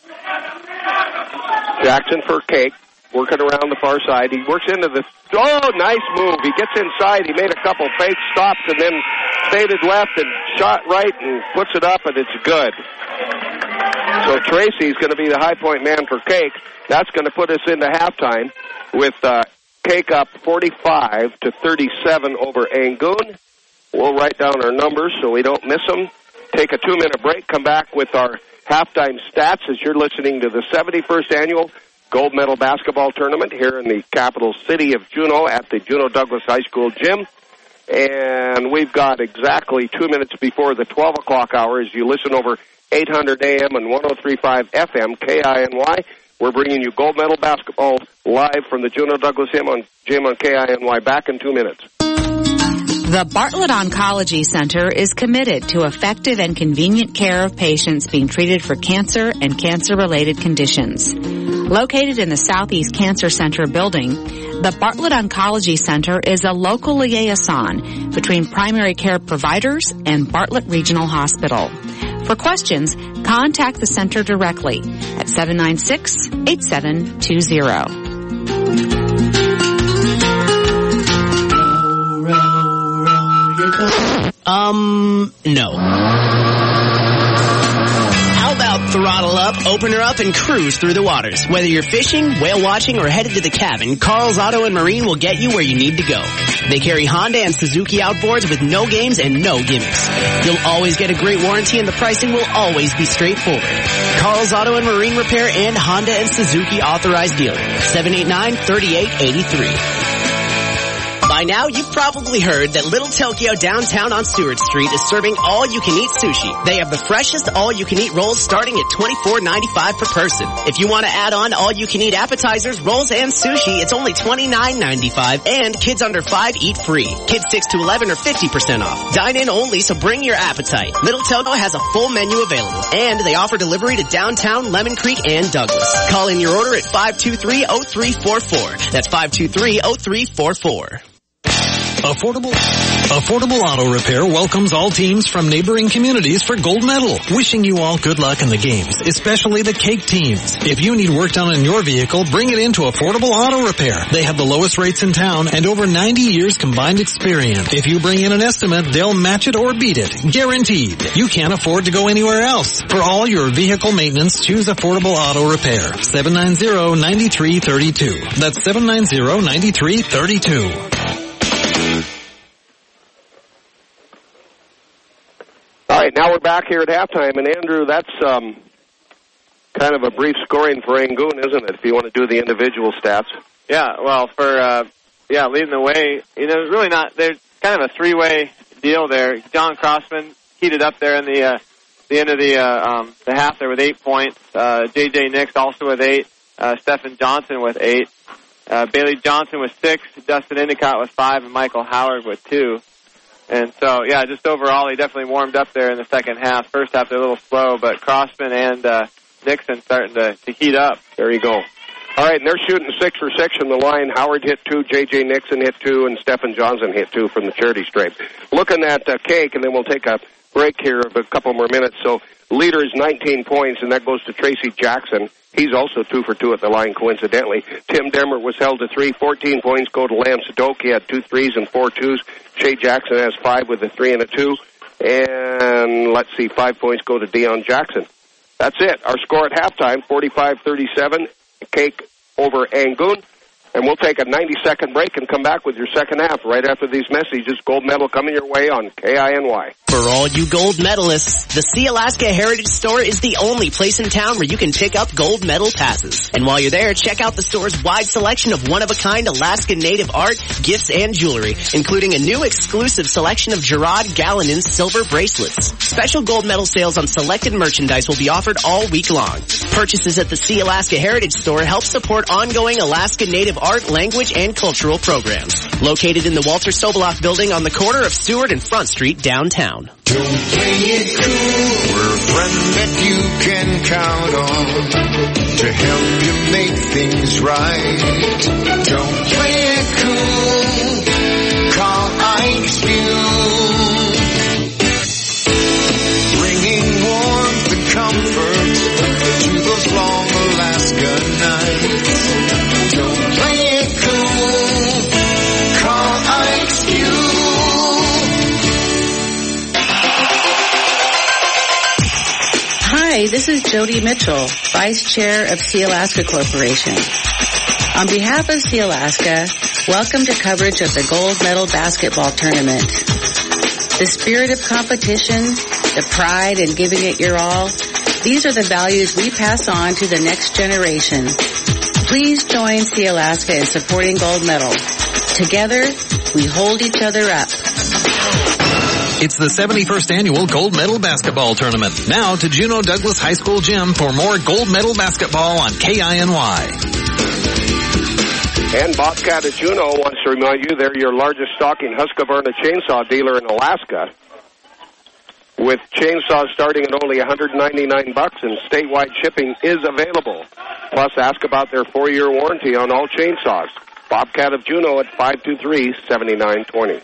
Jackson for Cake, working around the far side. He works into the... Oh, nice move. He gets inside. He made a couple fake stops and then faded left and shot right and puts it up, and it's good. So Tracy's going to be the high point man for Cake. That's going to put us into halftime with Cake up 45-37 over Angoon. We'll write down our numbers so we don't miss them. Take a 2-minute break. Come back with our halftime stats as you're listening to the 71st Annual Gold Medal Basketball Tournament here in the capital city of Juneau at the Juneau Douglas High School gym. And we've got exactly 2 minutes before the 12 o'clock hour as you listen over 800 AM and 103.5 FM, KINY. We're bringing you Gold Medal Basketball live from the Juneau Douglas gym on KINY. Back in 2 minutes. The Bartlett Oncology Center is committed to effective and convenient care of patients being treated for cancer and cancer-related conditions. Located in the Southeast Cancer Center building, the Bartlett Oncology Center is a local liaison between primary care providers and Bartlett Regional Hospital. For questions, contact the center directly at 796-8720. No. How about throttle up, open her up, and cruise through the waters? Whether you're fishing, whale watching, or headed to the cabin, Carl's Auto and Marine will get you where you need to go. They carry Honda and Suzuki outboards with no games and no gimmicks. You'll always get a great warranty, and the pricing will always be straightforward. Carl's Auto and Marine Repair and Honda and Suzuki authorized dealer. 789-3883. By now, you've probably heard that Little Tokyo downtown on Stewart Street is serving all-you-can-eat sushi. They have the freshest all-you-can-eat rolls starting at $24.95 per person. If you want to add on all-you-can-eat appetizers, rolls, and sushi, it's only $29.95, and kids under 5 eat free. Kids 6 to 11 are 50% off. Dine in only, so bring your appetite. Little Tokyo has a full menu available, and they offer delivery to downtown, Lemon Creek, and Douglas. Call in your order at 523-0344. That's 523-0344. Affordable Auto Repair welcomes all teams from neighboring communities for gold medal. Wishing you all good luck in the games, especially the cake teams. If you need work done on your vehicle, bring it into Affordable Auto Repair. They have the lowest rates in town and over 90 years combined experience. If you bring in an estimate, they'll match it or beat it. Guaranteed. You can't afford to go anywhere else. For all your vehicle maintenance, choose Affordable Auto Repair. 790-9332. That's 790-9332. All right, now we're back here at halftime, and Andrew, that's kind of a brief scoring for Angoon, isn't it, if you want to do the individual stats? Yeah, well, for leading the way, really not, there's kind of a three-way deal there. John Crossman heated up there in the end of the half there with 8 points. J.J. Nix also with 8. Stephen Johnson with 8. Bailey Johnson with 6. Dustin Endicott with 5, and Michael Howard with 2. And so, yeah, just overall, he definitely warmed up there in the second half. First half, they're a little slow, but Crossman and Nixon starting to heat up. There you go. All right, and they're shooting 6 for 6 from the line. Howard hit 2, J.J. Nixon hit 2, and Stephen Johnson hit 2 from the charity stripe. Looking at Cake, and then we'll take a break here of a couple more minutes. So, leader is 19 points, and that goes to Tracy Jackson. He's also 2 for 2 at the line, coincidentally. Tim Demmer was held to 3. 14 points go to Lance Doak. He had 2 threes and 4 twos. Shay Jackson has 5 with a 3 and a 2. And let's see, 5 points go to Deion Jackson. That's it. Our score at halftime, 45-37. Cake over Angoon. And we'll take a 90-second break and come back with your second half right after these messages. Gold medal coming your way on KINY. For all you gold medalists, the Sealaska Heritage Store is the only place in town where you can pick up gold medal passes. And while you're there, check out the store's wide selection of one-of-a-kind Alaska native art, gifts, and jewelry, including a new exclusive selection of Gerard Gallinan silver bracelets. Special gold medal sales on selected merchandise will be offered all week long. Purchases at the Sealaska Heritage Store help support ongoing Alaska native art, language, and cultural programs. Located in the Walter Soboloff building on the corner of Seward and Front Street downtown. Don't play it cool. We're a friend that you can count on to help you make things right. Don't play it cool. Call Ike's Fuel. Bringing warmth and comfort to those long Alaska nights. Don't play it cool. Call Ike's Fuel. Hi, this is Jody Mitchell, Vice Chair of Sealaska Corporation. On behalf of Sealaska, welcome to coverage of the Gold Medal Basketball Tournament. The spirit of competition, the pride in giving it your all, these are the values we pass on to the next generation. Please join Sealaska in supporting Gold Medal. Together, we hold each other up. It's the 71st Annual Gold Medal Basketball Tournament. Now to Juneau Douglas High School Gym for more Gold Medal Basketball on KINY. And Bobcat of Juneau wants to remind you they're your largest stocking Husqvarna chainsaw dealer in Alaska. With chainsaws starting at only $199 and statewide shipping is available. Plus, ask about their 4-year warranty on all chainsaws. Bobcat of Juneau at 523-7920.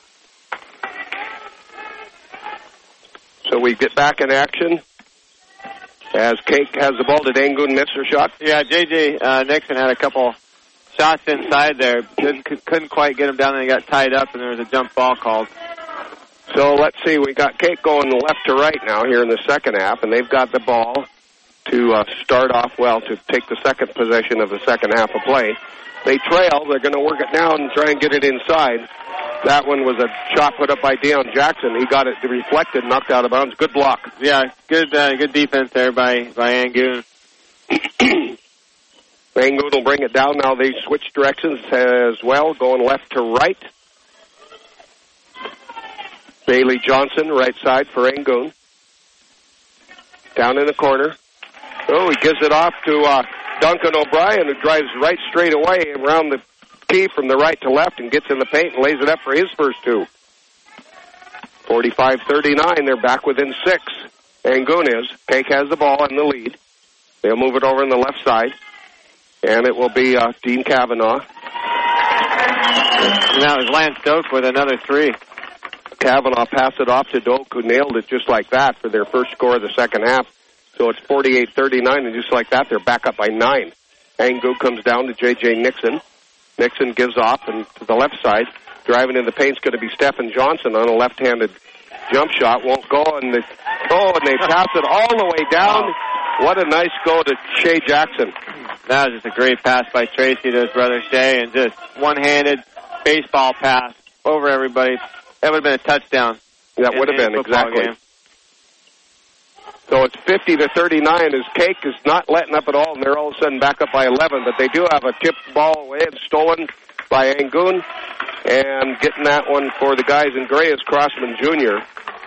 So we get back in action as Cake has the ball. Did Angoon miss her shot? Yeah, J.J. Nixon had a couple shots inside there. Couldn't quite get him down, and he got tied up, and there was a jump ball called. So let's see. We got Cake going left to right now here in the second half, and they've got the ball to start off, to take the second possession of the second half of play. They trail. They're going to work it down and try and get it inside. That one was a shot put up by Deion Jackson. He got it reflected, knocked out of bounds. Good block. Yeah, good defense there by Angoon. Angoon will bring it down. Now they switch directions as well, going left to right. Bailey Johnson, right side for Angoon. Down in the corner. Oh, he gives it off to Duncan O'Brien, who drives right straight away around the key from the right to left and gets in the paint and lays it up for his first two. 45-39, they're back within 6. Angoon is. Cake has the ball in the lead. They'll move it over on the left side, and it will be Dean Cavanaugh. And that was Lance Doak with another 3. Kavanaugh passed it off to Doak, who nailed it just like that for their first score of the second half. So it's 48-39, and just like that, they're back up by 9. Angu comes down to J.J. Nixon. Nixon gives off, and to the left side, driving in the paint's going to be Stephen Johnson on a left-handed jump shot. Won't go, and they pass it all the way down. What a nice go to Shea Jackson. That was just a great pass by Tracy to his brother Shea, and just one-handed baseball pass over everybody. That would have been a touchdown. That would have been, exactly. Game. So it's 50-39 as Cake is not letting up at all, and they're all of a sudden back up by 11. But they do have a tipped ball away and stolen by Angoon. And getting that one for the guys in gray is Crossman Jr.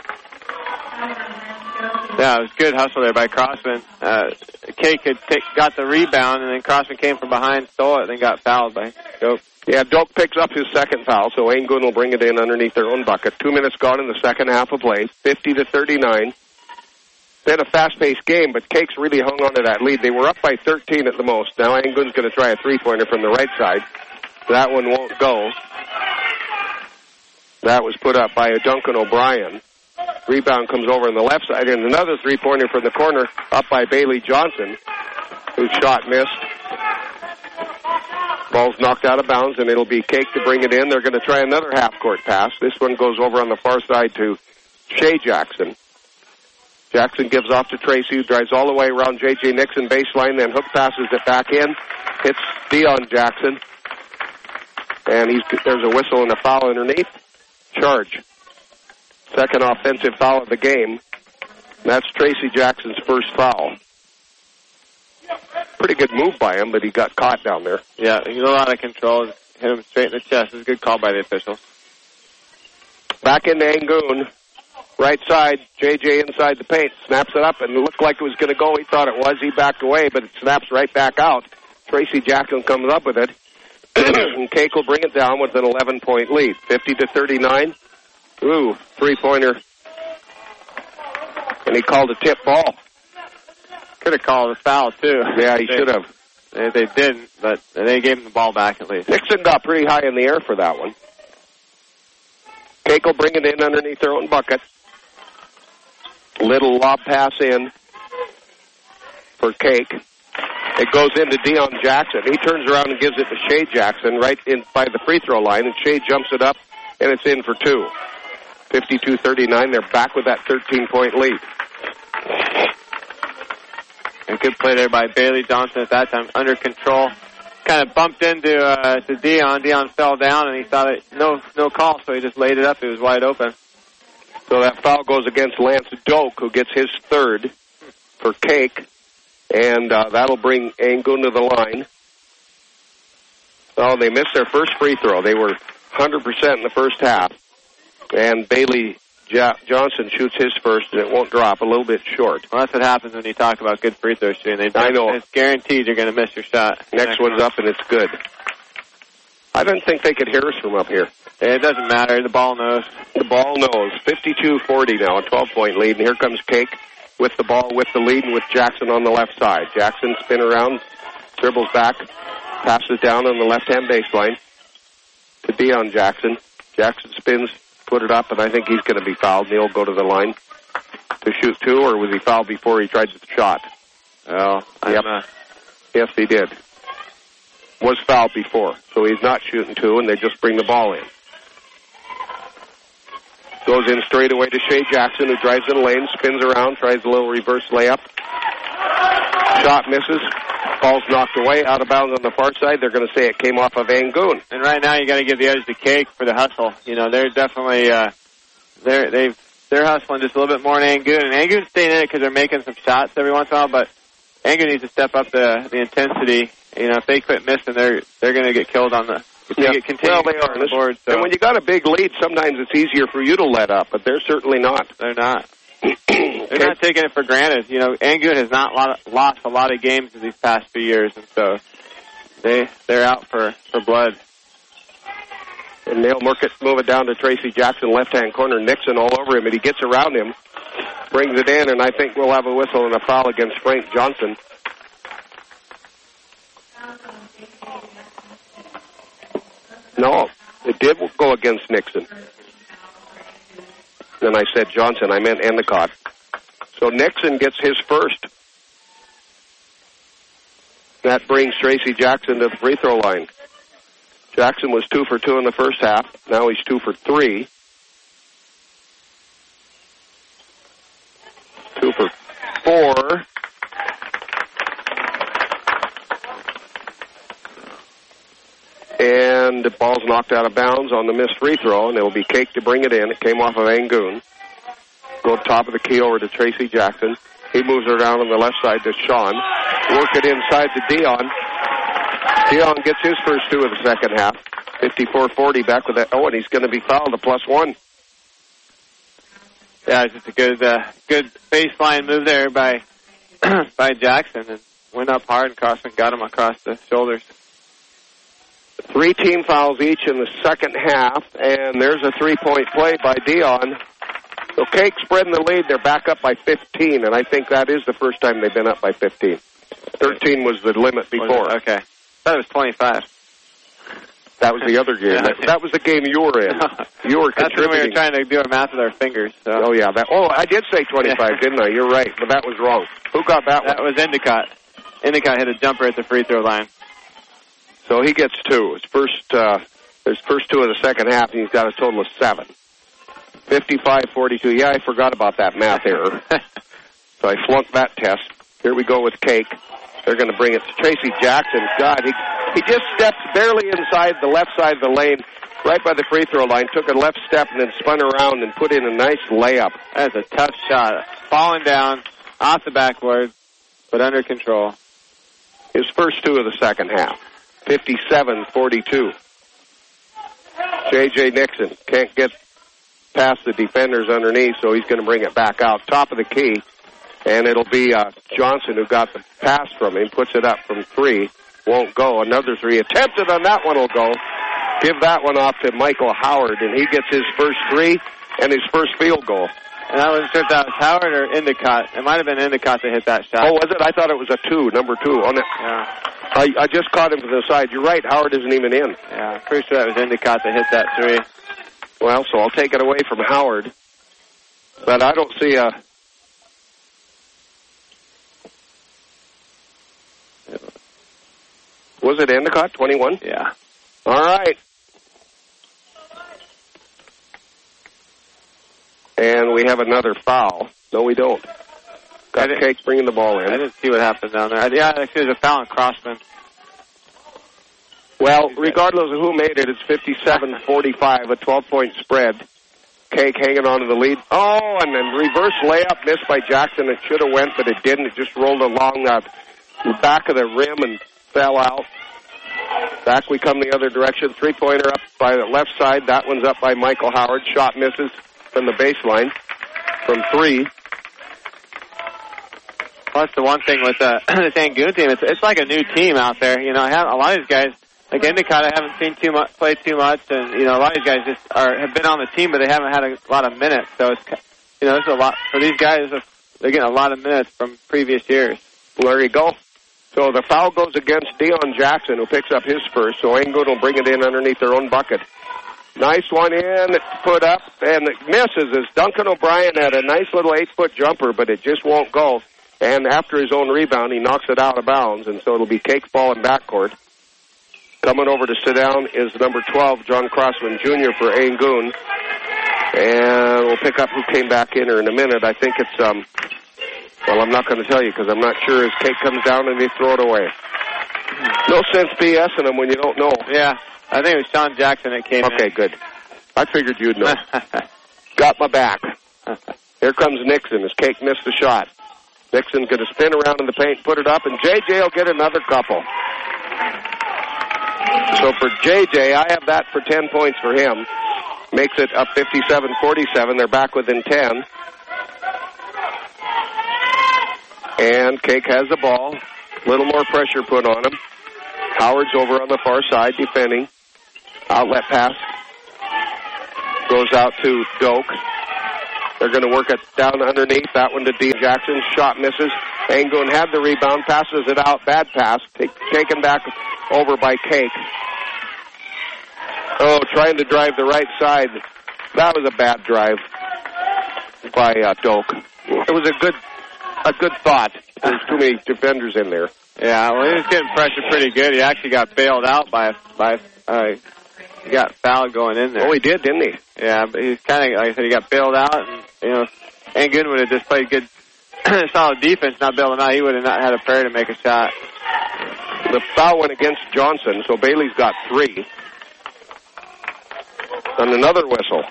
Yeah, it was good hustle there by Crossman. Cake got the rebound, and then Crossman came from behind, stole it, and then got fouled by Doak. Yeah, Doak picks up his second foul, so Angoon will bring it in underneath their own bucket. 2 minutes gone in the second half of play, 50-39. Been a fast-paced game, but Cake's really hung on to that lead. They were up by 13 at the most. Now Angoon's going to try a three-pointer from the right side. That one won't go. That was put up by a Duncan O'Brien. Rebound comes over on the left side, and another three-pointer from the corner up by Bailey Johnson, whose shot missed. Ball's knocked out of bounds, and it'll be Cake to bring it in. They're going to try another half-court pass. This one goes over on the far side to Shea Jackson. Jackson gives off to Tracy, who drives all the way around J.J. Nixon baseline, then hook passes it back in, hits Dion Jackson, and there's a whistle and a foul underneath. Charge. Second offensive foul of the game. That's Tracy Jackson's first foul. Pretty good move by him, but he got caught down there. Yeah, he got a lot of control. Hit him straight in the chest. It was a good call by the official. Back into Angoon. Right side, J.J. inside the paint. Snaps it up, and it looked like it was going to go. He thought it was. He backed away, but it snaps right back out. Tracy Jackson comes up with it. And Cake will bring it down with an 11-point lead. 50-39. Ooh, three-pointer. And he called a tip ball. Could have called a foul, too. Yeah, he should have. They didn't, but they gave him the ball back at least. Nixon got pretty high in the air for that one. Cake will bring it in underneath their own bucket. Little lob pass in for Cake. It goes into Dion Jackson. He turns around and gives it to Shea Jackson right in by the free throw line, and Shea jumps it up, and it's in for 2. 52-39. They're back with that 13-point lead. A good play there by Bailey Johnson at that time, under control. Kind of bumped into to Dion. Dion fell down, and he thought no call, so he just laid it up. It was wide open. So that foul goes against Lance Doak, who gets his third for Cake, and that'll bring Angoon to the line. Oh, they missed their first free throw. They were 100% in the first half, and Bailey Johnson shoots his first, and it won't drop, a little bit short. Well, that's what happens when you talk about good free throw shooting. I know. It's guaranteed you're going to miss your shot. Next one's up, and it's good. I didn't think they could hear us from up here. It doesn't matter. The ball knows. The ball knows. 52-40 now, a 12-point lead. And here comes Cake with the ball, with the lead, and with Jackson on the left side. Jackson spin around, dribbles back, passes down on the left-hand baseline to Dion Jackson. Jackson spins, put it up, and I think he's going to be fouled. He'll go to the line to shoot 2, or was he fouled before he tried the shot? Oh, yep. Yes, he did. Was fouled before, so he's not shooting 2, and they just bring the ball in. Goes in straight away to Shea Jackson, who drives in the lane, spins around, tries a little reverse layup. Shot misses. Ball's knocked away, out of bounds on the far side. They're going to say it came off of Angoon. And right now you got to give the edge to Cake for the hustle. You know, they're definitely they're hustling just a little bit more than Angoon. And Angoon's staying in it because they're making some shots every once in a while, but Angoon needs to step up the intensity. You know, if they quit missing, they're going to get killed on the. They are. On the board, so. And when you got a big lead, sometimes it's easier for you to let up, but they're certainly not. They're not. They're not taking it for granted. You know, Angoon has not lost a lot of games in these past few years, and so they're out for blood. And they'll move it down to Tracy Jackson, left-hand corner. Nixon all over him, and he gets around him, brings it in, and I think we'll have a whistle and a foul against Frank Johnson. No, it did go against Nixon. Then I said Johnson. I meant Endicott. So Nixon gets his first. That brings Tracy Jackson to the free throw line. Jackson was 2 for 2 in the first half. Now he's 2 for 3. 2 for 4. And the ball's knocked out of bounds on the missed free throw, and it will be Cake to bring it in. It came off of Angoon. Go top of the key over to Tracy Jackson. He moves it around on the left side to Sean. Work it inside to Dion. Dion gets his first 2 of the second half. 54-40 back with that. Oh, and he's going to be fouled, a +1. Yeah, it's just a good baseline move there by Jackson, and went up hard, and Crossman got him across the shoulders. 3 team fouls each in the second half, and there's a 3-point play by Dion. So Cake spreading the lead. They're back up by 15, and I think that is the first time they've been up by 15. 13 was the limit before. Okay. I thought it was 25. That was the other game. That was the game you were in. You were contributing. That's when we were trying to do our math with our fingers. So. Oh, yeah. I did say 25, didn't I? You're right, but that was wrong. Who got that one? That was Endicott. Endicott hit a jumper at the free throw line. So he gets 2. His first 2 of the second half, and he's got a total of 7. 55-42. Yeah, I forgot about that math error. So I flunked that test. Here we go with Cake. They're going to bring it to Tracy Jackson. God, he just stepped barely inside the left side of the lane, right by the free throw line, took a left step and then spun around and put in a nice layup. That's a tough shot. Falling down, off the backboard, but under control. His first 2 of the second half. 57-42. J.J. Nixon can't get past the defenders underneath, so he's going to bring it back out. Top of the key, and it'll be Johnson who got the pass from him, puts it up from 3. Won't go. Another 3 attempted on that one will go. Give that one off to Michael Howard, and he gets his first 3 and his first field goal. And I wasn't sure if that was Howard or Endicott. It might have been Endicott that hit that shot. Oh, was it? I thought it was a 2, number 2 on it. Yeah. I just caught him to the side. You're right, Howard isn't even in. Yeah, I'm pretty sure that was Endicott that hit that 3. Well, so I'll take it away from Howard. But I don't see a... Was it Endicott, 21? Yeah. All right. And we have another foul. No, we don't. Got Cake bringing the ball in. I didn't see what happened down there. Yeah, I see there's a foul on Crossman. Well, regardless of who made it, it's 57-45, a 12-point spread. Cake hanging on to the lead. Oh, and then reverse layup missed by Jackson. It should have went, but it didn't. It just rolled along the back of the rim and fell out. Back we come the other direction. 3-pointer up by the left side. That one's up by Michael Howard. Shot misses from the baseline from 3. Well, that's the one thing with this Angoon team. It's like a new team out there. You know, a lot of these guys, like Endicott, I haven't seen play too much, and you know, a lot of these guys just have been on the team, but they haven't had a lot of minutes. So it's, you know, it's a lot for these guys. They're getting a lot of minutes from previous years. Well, there you go. So the foul goes against Dion Jackson, who picks up his first. So Angoon will bring it in underneath their own bucket. Nice one in, put up, and it misses as Duncan O'Brien had a nice little 8-foot jumper, but it just won't go. And after his own rebound, he knocks it out of bounds, and so it'll be Cake ball in backcourt. Coming over to sit down is number 12, John Crossman Jr. for Angoon. And we'll pick up who came back in here in a minute. I think it's, well, I'm not going to tell you because I'm not sure as Cake comes down and they throw it away. No sense BSing them when you don't know. Yeah, I think it was Sean Jackson that came in. Okay, good. I figured you'd know. Got my back. Here comes Nixon as Cake missed the shot. Nixon going to spin around in the paint, put it up, and J.J. will get another couple. So for J.J., I have that for 10 points for him. Makes it up 57-47. They're back within 10. And Cake has the ball. A little more pressure put on him. Howard's over on the far side defending. Outlet pass. Goes out to Doak. They're going to work it down underneath. That one to D. Jackson. Shot misses. Angoon had the rebound. Passes it out. Bad pass. Taken back over by Cake. Oh, trying to drive the right side. That was a bad drive by Doak. It was a good thought. There's too many defenders in there. Yeah, well, he was getting pressured pretty good. He actually got bailed out he got fouled going in there. Oh, he did, didn't he? Yeah, but he's kind of, like I said, he got bailed out, and, Angoon would have just played good, solid defense, not bailed him out. He would have not had a prayer to make a shot. The foul went against Johnson, so Bailey's got 3. And another whistle.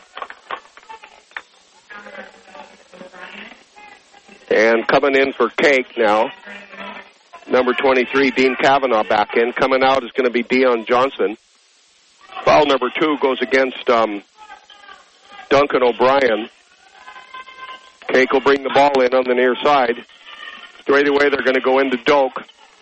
And coming in for Cake now, number 23, Dean Kavanaugh back in. Coming out is going to be Dion Johnson. Foul number 2 goes against Duncan O'Brien. Cake will bring the ball in on the near side. Straight away, they're going to go into Doak.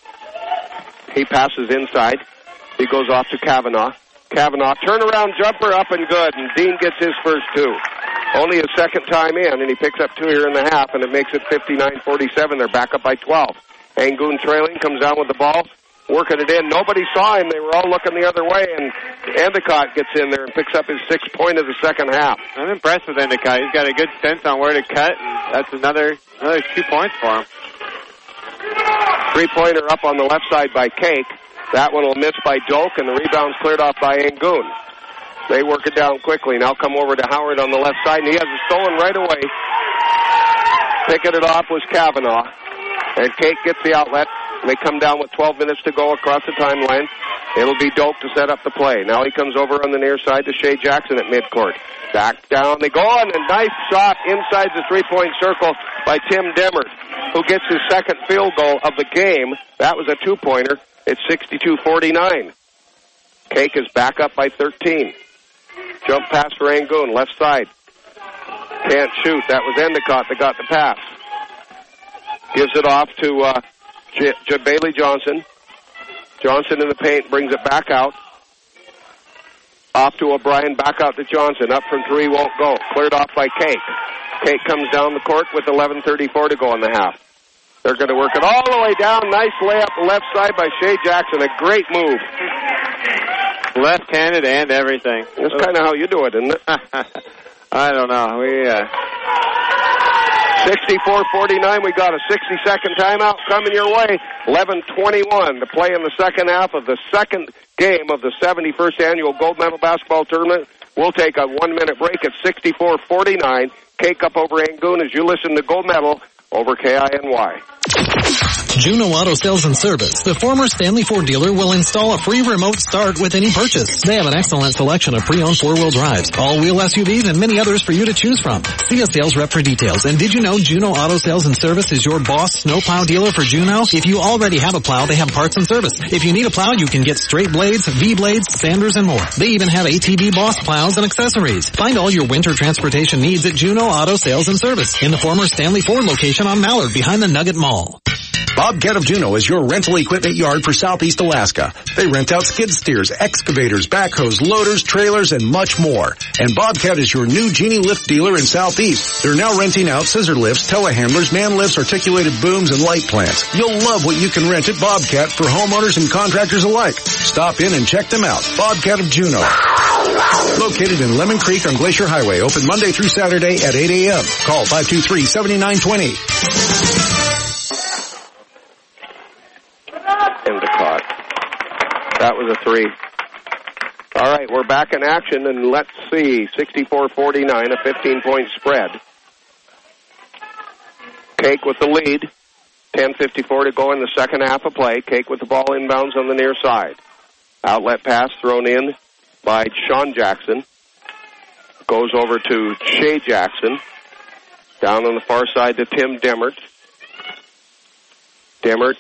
He passes inside. He goes off to Kavanaugh. Kavanaugh, turnaround jumper, up and good, and Dean gets his first 2. Only his second time in, and he picks up 2 here in the half, and it makes it 59-47. They're back up by 12. Angoon trailing, comes down with the ball, working it in. Nobody saw him. They were all looking the other way, and Endicott gets in there and picks up his 6th point of the second half. I'm impressed with Endicott. He's got a good sense on where to cut, and that's another 2 points for him. 3-pointer up on the left side by Cake. That one will miss by Doak, and the rebound's cleared off by Angoon. They work it down quickly. Now come over to Howard on the left side, and he has it stolen right away. Picking it off was Kavanaugh. And Cake gets the outlet. They come down with 12 minutes to go across the timeline. It'll be Doak to set up the play. Now he comes over on the near side to Shea Jackson at midcourt. Back down they go, and a nice shot inside the 3-point circle by Tim Demmert, who gets his second field goal of the game. That was a 2-pointer. It's 62-49. Cake is back up by 13. Jump pass for Angoon, left side. Can't shoot. That was Endicott that got the pass. Gives it off to Bailey Johnson. Johnson in the paint, brings it back out. Off to O'Brien, back out to Johnson. Up from 3, won't go. Cleared off by Cake. Cake comes down the court with 11:34 to go in the half. They're going to work it all the way down. Nice layup left side by Shea Jackson. A great move. Left-handed and everything. That's kind of how you do it, isn't it? I don't know. 64-49. We got a 60-second timeout coming your way. 11:21 to play in the second half of the second game of the 71st Annual Gold Medal Basketball Tournament. We'll take a 1-minute break at 64-49. Cake up over Angoon as you listen to Gold Medal over KINY. Juno Auto Sales and Service, the former Stanley Ford dealer, will install a free remote start with any purchase. They have an excellent selection of pre-owned 4-wheel drives, all-wheel SUVs, and many others for you to choose from. See a sales rep for details. And did you know Juno Auto Sales and Service is your Boss snowplow dealer for Juno? If you already have a plow, they have parts and service. If you need a plow, you can get straight blades, V-blades, sanders, and more. They even have ATV Boss plows and accessories. Find all your winter transportation needs at Juno Auto Sales and Service in the former Stanley Ford location on Mallard behind the Nugget Mall. Bobcat of Juneau is your rental equipment yard for Southeast Alaska. They rent out skid steers, excavators, backhoes, loaders, trailers, and much more. And Bobcat is your new Genie lift dealer in Southeast. They're now renting out scissor lifts, telehandlers, man lifts, articulated booms, and light plants. You'll love what you can rent at Bobcat for homeowners and contractors alike. Stop in and check them out. Bobcat of Juneau. Located in Lemon Creek on Glacier Highway. Open Monday through Saturday at 8 a.m. Call 523-7920. Endicott. That was a 3. All right, we're back in action, and let's see. 64-49, a 15-point spread. Cake with the lead. 10:54 to go in the second half of play. Cake with the ball inbounds on the near side. Outlet pass thrown in by Sean Jackson. Goes over to Shea Jackson. Down on the far side to Tim Demmert. Demmert.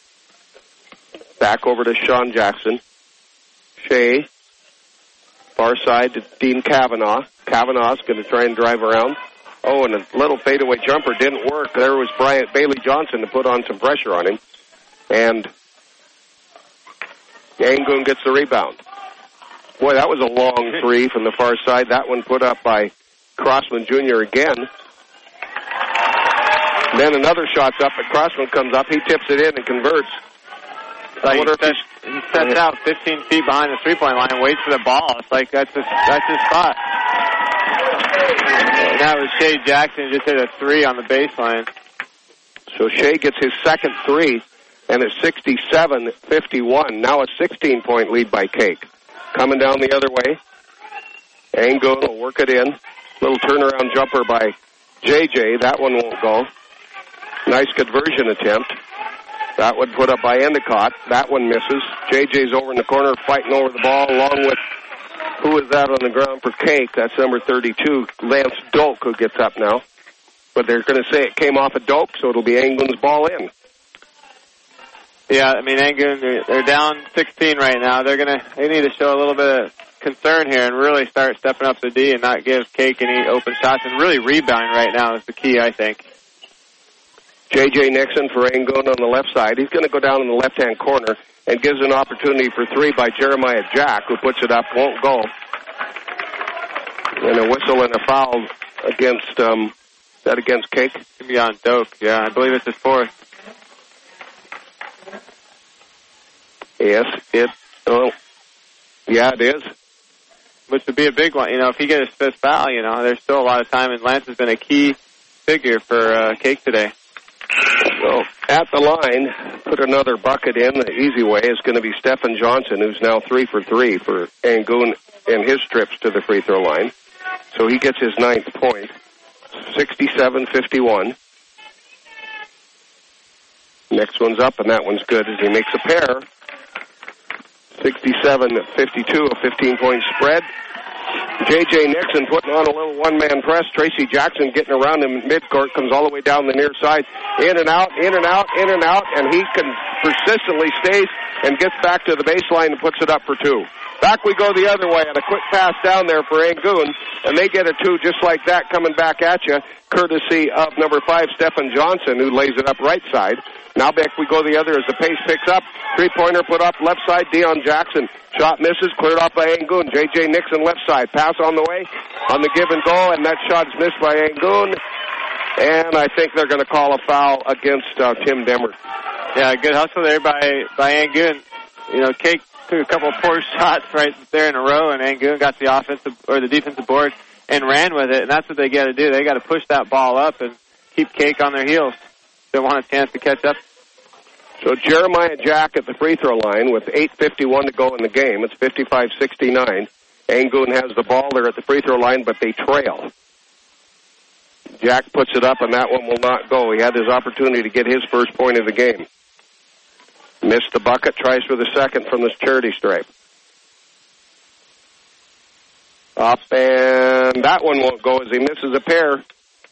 Back over to Sean Jackson. Shea. Far side to Dean Kavanaugh. Kavanaugh's going to try and drive around. Oh, and a little fadeaway jumper didn't work. There was Bailey Johnson to put on some pressure on him. And Angoon gets the rebound. Boy, that was a long 3 from the far side. That one put up by Crossman Jr. again. Then another shot's up, but Crossman comes up. He tips it in and converts. Like he sets out 15 feet behind the three-point line and waits for the ball. It's like that's his spot. And that was Shea Jackson, just hit a 3 on the baseline. So Shea gets his second 3, and it's 67-51. Now a 16-point lead by Cake. Coming down the other way. Angoon will work it in. Little turnaround jumper by JJ. That one won't go. Nice conversion attempt. That would put up by Endicott. That one misses. JJ's over in the corner fighting over the ball along with, who is that on the ground for Cake? That's number 32, Lance Doak, who gets up now. But they're going to say it came off of Doak, so it'll be Angoon's ball in. Yeah, I mean, Angoon, they're down 16 right now. They need to show a little bit of concern here and really start stepping up the D and not give Cake any open shots, and really rebounding right now is the key, I think. J.J. Nixon for Angoon on the left side. He's going to go down in the left-hand corner and gives an opportunity for 3 by Jeremiah Jack, who puts it up, won't go. And a whistle and a foul against, is that against Cake? It's going to be on Doak, yeah. I believe it's his 4th. Yes, it is. Which would be a big one. You know, if he gets his 5th foul, you know, there's still a lot of time, and Lance has been a key figure for Cake today. So, at the line, put another bucket in. The easy way is going to be Stephen Johnson, who's now 3 for 3 for Angoon in his trips to the free throw line. So he gets his 9th point. 67-51. Next one's up, and that one's good as he makes a pair. 67-52, a 15-point spread. J.J. Nixon putting on a little one-man press. Tracy Jackson getting around him midcourt, comes all the way down the near side. In and out, in and out, in and out, and he persistently stays and gets back to the baseline and puts it up for 2. Back we go the other way, and a quick pass down there for Angoon, and they get a 2 just like that coming back at you, courtesy of number 5, Stephen Johnson, who lays it up right side. Now back we go the other as the pace picks up. 3-pointer put up left side, Deion Jackson. Shot misses, cleared off by Angoon. J.J. Nixon left side. Pass on the way on the give and go, and that shot's missed by Angoon. And I think they're going to call a foul against Tim Demmer. Yeah, good hustle there by Angoon. You know, Cake took a couple of poor shots right there in a row, and Angoon got the offensive or the defensive board and ran with it. And that's what they got to do. They got to push that ball up and keep Cake on their heels. They want a chance to catch up. So Jeremiah Jack at the free throw line with 8:51 to go in the game. It's 55-69. Angoon has the ball there at the free throw line, but they trail. Jack puts it up, and that one will not go. He had his opportunity to get his first point of the game. Missed the bucket, tries for the second from this charity stripe. Up, and that one won't go as he misses a pair.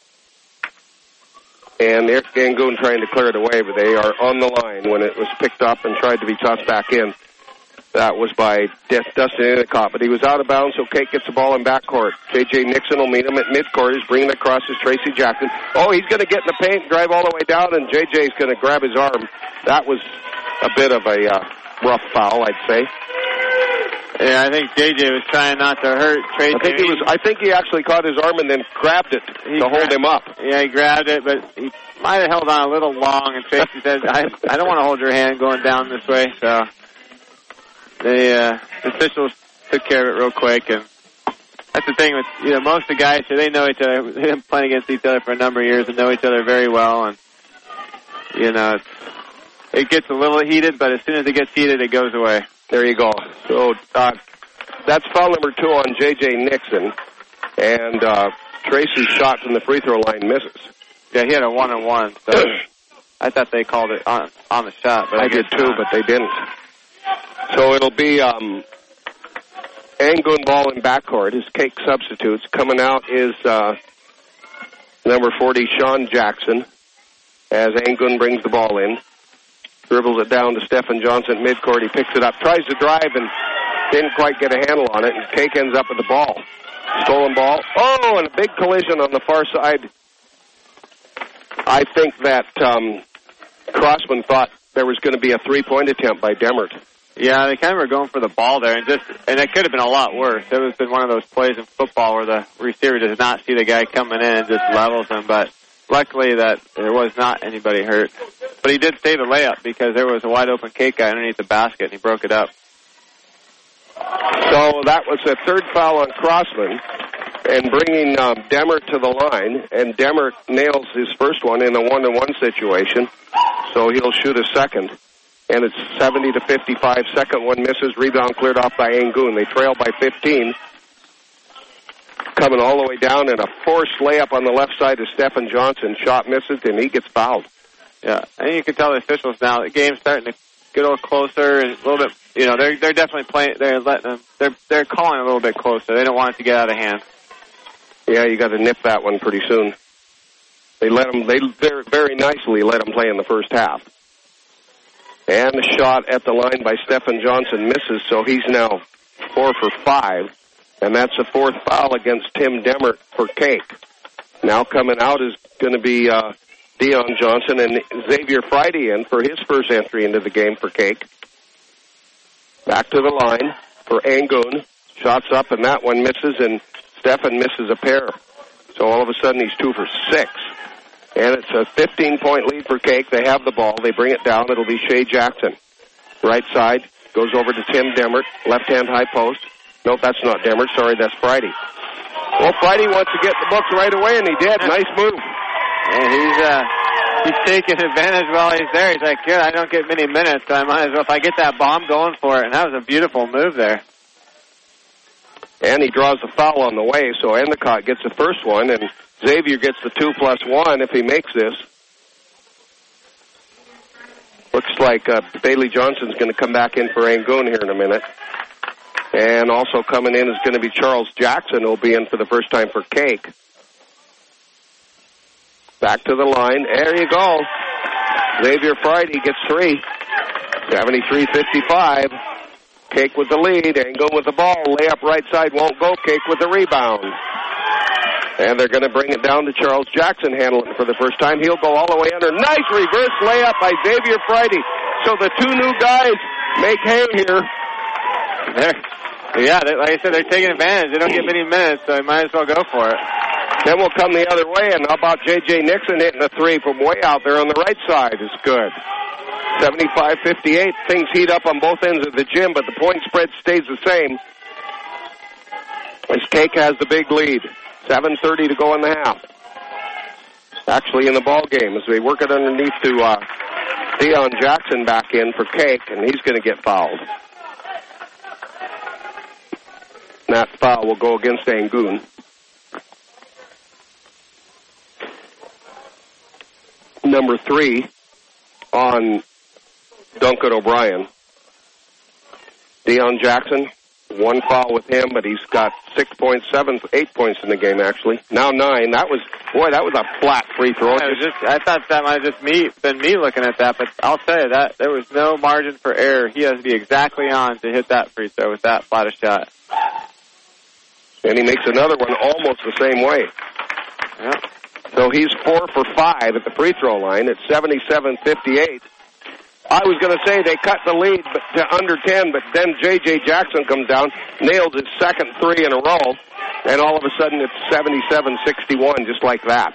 And there's Angoon trying to clear it away, but they are on the line when it was picked up and tried to be tossed back in. That was by Dustin Endicott, but he was out of bounds, so Cake gets the ball in backcourt. J.J. Nixon will meet him at midcourt. He's bringing it across to Tracy Jackson. Oh, he's going to get in the paint, drive all the way down, and J.J.'s going to grab his arm. That was a bit of a rough foul, I'd say. Yeah, I think J.J. was trying not to hurt Tracy. I think he actually caught his arm and then grabbed it to hold him up. Yeah, he grabbed it, but he might have held on a little long, and Tracy says, I don't want to hold your hand going down this way, so the officials took care of it real quick, and that's the thing with, you know, most of the guys here, they know each other. They've been playing against each other for a number of years and know each other very well, and, you know, it gets a little heated, but as soon as it gets heated, it goes away. There you go. So that's foul number 2 on J.J. Nixon, and Tracy's shot from the free throw line misses. Yeah, he had a 1-on-1, so I thought they called it on the shot. But I did too, but they didn't. So it'll be Angoon ball in backcourt. His Cake substitutes. Coming out is number 40, Sean Jackson, as Angoon brings the ball in. Dribbles it down to Stephen Johnson at midcourt. He picks it up, tries to drive, and didn't quite get a handle on it, and Cake ends up with the ball. Stolen ball. Oh, and a big collision on the far side. I think that Crossman thought there was going to be a 3-point attempt by Demert. Yeah, they kind of were going for the ball there, and it could have been a lot worse. It was been one of those plays in football where the receiver does not see the guy coming in and just levels him, but luckily that there was not anybody hurt. But he did save a layup because there was a wide-open Cake guy underneath the basket, and he broke it up. So that was a third foul on Crossman, and bringing Demert to the line, and Demert nails his first one in a 1-to-1 situation, so he'll shoot a second. And it's 70-55. Second one misses. Rebound cleared off by Angoon. They trail by 15. Coming all the way down, and a forced layup on the left side to Stephen Johnson. Shot misses, and he gets fouled. Yeah, and you can tell the officials now the game's starting to get a little closer and a little bit. You know, they're definitely playing. They're letting them. They're calling a little bit closer. They don't want it to get out of hand. Yeah, you got to nip that one pretty soon. They let them. They very nicely let them play in the first half. And a shot at the line by Stephen Johnson misses, so he's now 4 for 5. And that's a fourth foul against Tim Demert for Cake. Now coming out is going to be Dion Johnson and Xavier Friday in for his first entry into the game for Cake. Back to the line for Angoon. Shots up, and that one misses, and Stephen misses a pair. So all of a sudden he's 2 for 6. And it's a 15-point lead for Cake. They have the ball. They bring it down. It'll be Shea Jackson. Right side. Goes over to Tim Demert. Left-hand high post. Nope, that's not Demert. Sorry, that's Friday. Well, Friday wants to get the books right away, and he did. Nice move. And he's taking advantage while he's there. He's like, good, I don't get many minutes, so I might as well, if I get that bomb going for it. And that was a beautiful move there. And he draws the foul on the way, so Endicott gets the first one, and Xavier gets the 2+1 if he makes this. Looks like Bailey Johnson's going to come back in for Angoon here in a minute. And also coming in is going to be Charles Jackson, who will be in for the first time for Cake. Back to the line. There you go. Xavier Friday gets 3. 73-55. Cake with the lead. Angoon with the ball. Layup right side won't go. Cake with the rebound. And they're going to bring it down to Charles Jackson handling it for the first time. He'll go all the way under. Nice reverse layup by Xavier Friday. So the two new guys make hay here. Like I said, they're taking advantage. They don't get many minutes, so they might as well go for it. Then we'll come the other way, and how about J.J. Nixon hitting a 3 from way out there on the right side is good. 75-58. Things heat up on both ends of the gym, but the point spread stays the same. As Cake has the big lead. 7:30 to go in the half. Actually in the ball game as they work it underneath to Dion Jackson back in for Cake, and he's going to get fouled. And that foul will go against Angoon. Number 3 on Duncan O'Brien. Dion Jackson, 1 foul with him, but he's got 8 points in the game, actually. Now 9. That was a flat free throw. I thought that might have just been me looking at that, but I'll tell you that there was no margin for error. He has to be exactly on to hit that free throw with that flat a shot. And he makes another one almost the same way. Yeah. So he's 4 for 5 at the free throw line at 77-58. I was going to say they cut the lead to under 10, but then J.J. Jackson comes down, nails his second 3 in a row, and all of a sudden it's 77-61, just like that.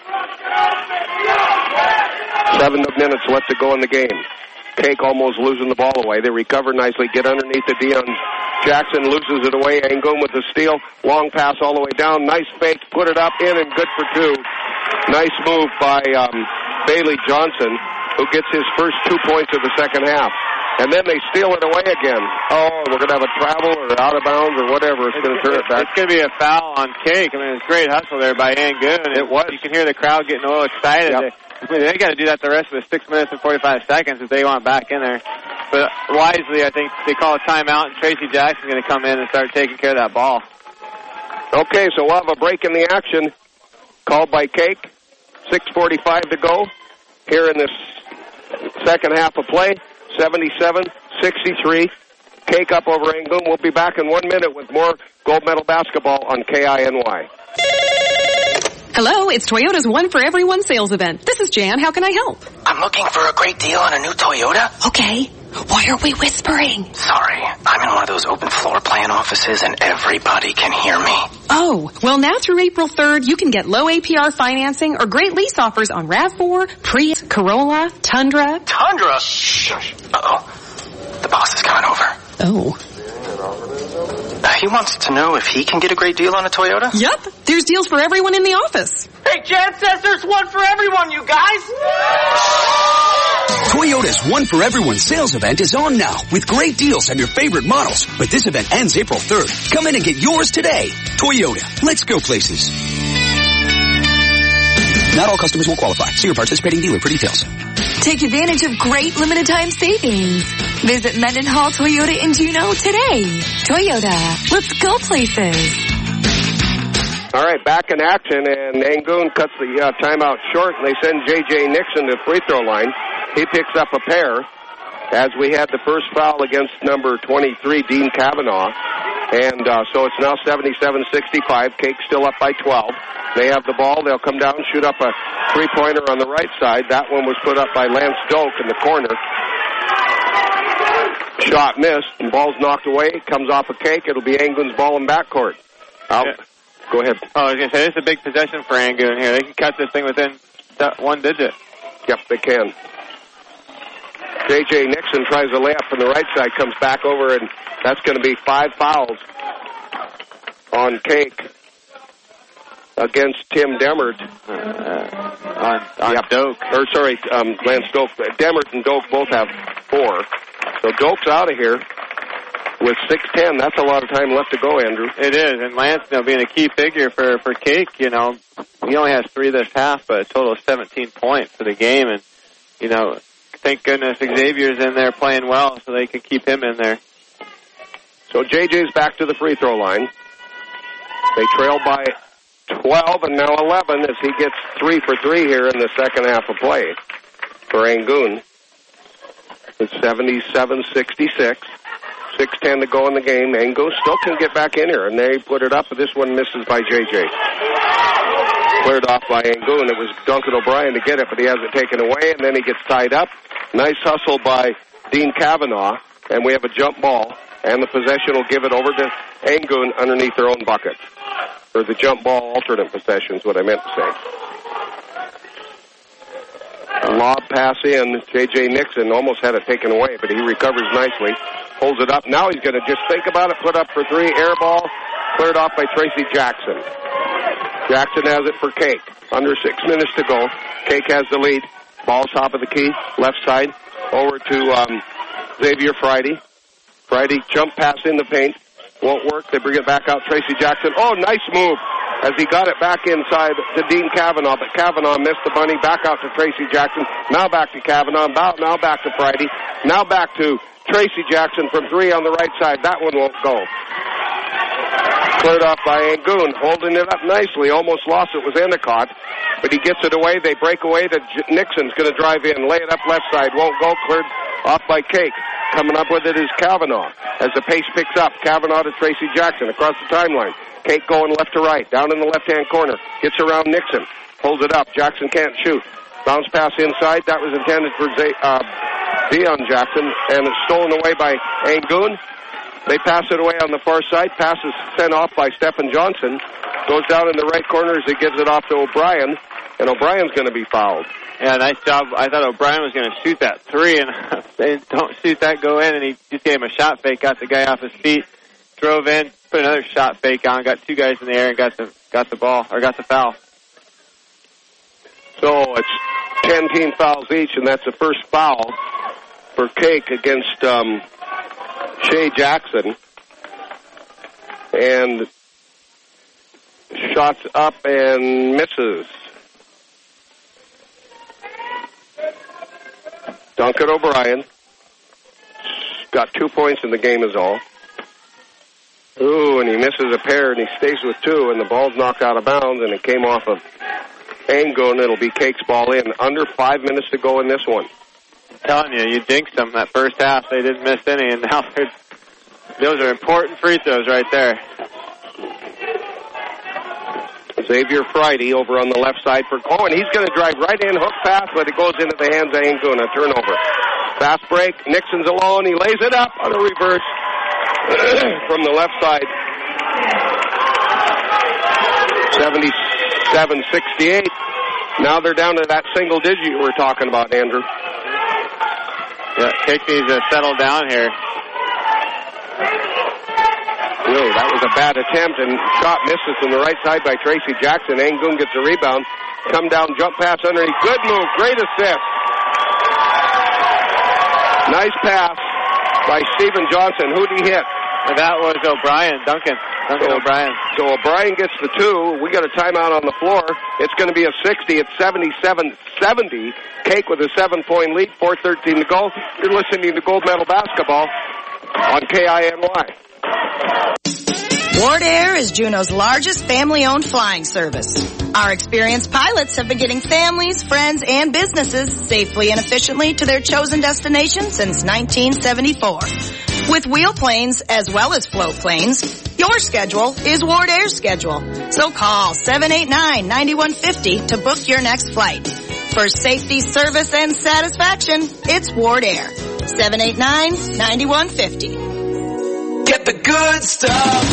7 minutes left to go in the game. Cake almost losing the ball away. They recover nicely, get underneath the Dion Jackson, loses it away. Angoon with the steal. Long pass all the way down. Nice fake, put it up, in, and good for 2. Nice move by Bailey Johnson, who gets his first 2 points of the second half. And then they steal it away again. Oh, we're going to have a travel or out of bounds or whatever. It's going to turn it back. It's going to be a foul on Cake. I mean, it's a great hustle there by Angoon. It was. You can hear the crowd getting a little excited. Yep. They got to do that the rest of the 6 minutes and 45 seconds if they want back in there. But wisely, I think they call a timeout, and Tracy Jackson's going to come in and start taking care of that ball. Okay, so we'll have a break in the action called by Cake. 6:45 to go here in this second half of play. 77-63. Cake up over Angoon. We'll be back in 1 minute with more gold medal basketball on KINY. Hello, it's Toyota's One for Everyone sales event. This is Jan. How can I help? I'm looking for a great deal on a new Toyota. Okay. Why are we whispering? Sorry, I'm in one of those open floor plan offices and everybody can hear me. Oh, well now through April 3rd, you can get low APR financing or great lease offers on RAV4, Prius, Corolla, Tundra. Tundra? Shh. Uh-oh. The boss is coming over. Oh. He wants to know if he can get a great deal on a Toyota? Yup. There's deals for everyone in the office. Hey, Jan says there's one for everyone, you guys! Toyota's One for Everyone sales event is on now with great deals on your favorite models. But this event ends April 3rd. Come in and get yours today. Toyota. Let's go places. Not all customers will qualify. See your participating dealer for details. Take advantage of great limited time savings. Visit Mendenhall Toyota in Juneau today. Toyota. Let's go places. All right, back in action, and Angoon cuts the timeout short, and they send J.J. Nixon to the free throw line. He picks up a pair as we had the first foul against number 23, Dean Kavanaugh. And so it's now 77-65. Cake still up by 12. They have the ball. They'll come down, shoot up a three-pointer on the right side. That one was put up by Lance Doak in the corner. Shot missed, and ball's knocked away. Comes off a Cake. It'll be Angoon's ball in backcourt. Out. Yeah. Go ahead. Oh, I was going to say, it's a big possession for Angoon here. They can cut this thing within one digit. Yep, they can. J.J. Nixon tries a layup from the right side, comes back over, and that's going to be 5 fouls on Cake against Tim Demert. On Doak. Or, sorry, Lance Doak. Demert and Doak both have 4. So Doak's out of here with 6:10. That's a lot of time left to go, Andrew. It is, and Lance, being a key figure for Cake, he only has 3 this half, but a total of 17 points for the game, and, thank goodness Xavier's in there playing well so they can keep him in there. So JJ's back to the free throw line. They trail by 12 and now 11 as he gets 3 for 3 here in the second half of play for Angoon. It's 77-66. 6:10 to go in the game. Angoon still can get back in here, and they put it up, but this one misses by JJ. Cleared off by Angoon. It was Duncan O'Brien to get it, but he has it taken away, and then he gets tied up. Nice hustle by Dean Kavanaugh, and we have a jump ball, and the possession will give it over to Angoon underneath their own bucket. Or the jump ball alternate possession is what I meant to say. A lob pass in. J.J. Nixon almost had it taken away, but he recovers nicely. Holds it up. Now he's going to just think about it, put up for 3, air ball, cleared off by Tracy Jackson. Jackson has it for Cake. Under 6 minutes to go. Cake has the lead. Ball's top of the key, left side, over to Xavier Friday. Friday jump pass in the paint. Won't work. They bring it back out. Tracy Jackson. Oh, nice move as he got it back inside to Dean Kavanaugh, but Kavanaugh missed the bunny. Back out to Tracy Jackson. Now back to Kavanaugh. Now back to Friday. Now back to Tracy Jackson from 3 on the right side. That one won't go. Cleared off by Angoon, holding it up nicely. Almost lost it was Endicott, but he gets it away. They break away. Nixon's going to drive in, lay it up left side. Won't go. Cleared off by Cake. Coming up with it is Kavanaugh. As the pace picks up, Kavanaugh to Tracy Jackson across the timeline. Cake going left to right, down in the left-hand corner. Gets around Nixon. Holds it up. Jackson can't shoot. Bounce pass inside. That was intended for Dion Jackson, and it's stolen away by Angoon. They pass it away on the far side. Pass is sent off by Stephen Johnson. Goes down in the right corner as he gives it off to O'Brien, and O'Brien's going to be fouled. Yeah, nice job. I thought O'Brien was going to shoot that 3, and they don't shoot that, go in, and he just gave him a shot fake, got the guy off his feet, drove in, put another shot fake on, got 2 guys in the air, and got the ball, or got the foul. So it's 10 team fouls each, and that's the first foul for Cake against Shea Jackson. And shots up and misses. Duncan O'Brien got 2 points in the game is all. Ooh, and he misses a pair, and he stays with 2, and the ball's knocked out of bounds, and it came off of Angoon. It'll be Cake's ball in. Under 5 minutes to go in this one. I'm telling you, you jinxed them that first half. They didn't miss any, and now those are important free throws right there. Xavier Friday over on the left side for and he's going to drive right in, hook pass, but it goes into the hands of Angoon. A turnover. Fast break. Nixon's alone. He lays it up on a reverse from the left side. 77-68. Now they're down to that single digit you were talking about, Andrew. Yeah, Cake needs to settle down here. Whoa, that was a bad attempt, and shot misses from the right side by Tracy Jackson. Angoon gets a rebound. Come down, jump pass underneath. Good move, great assist. Nice pass by Stephen Johnson. Who'd he hit? And that was O'Brien, Duncan O'Brien. So O'Brien gets the 2. We got a timeout on the floor. It's going to be a 60. It's 77-70. Cake with a 7-point lead. 4:13 to go. You're listening to Gold Medal Basketball on KINY. Ward Air is Juneau's largest family-owned flying service. Our experienced pilots have been getting families, friends, and businesses safely and efficiently to their chosen destination since 1974. With wheel planes as well as float planes, your schedule is Ward Air's schedule. So call 789-9150 to book your next flight. For safety, service, and satisfaction, it's Ward Air. 789-9150. Get the good stuff.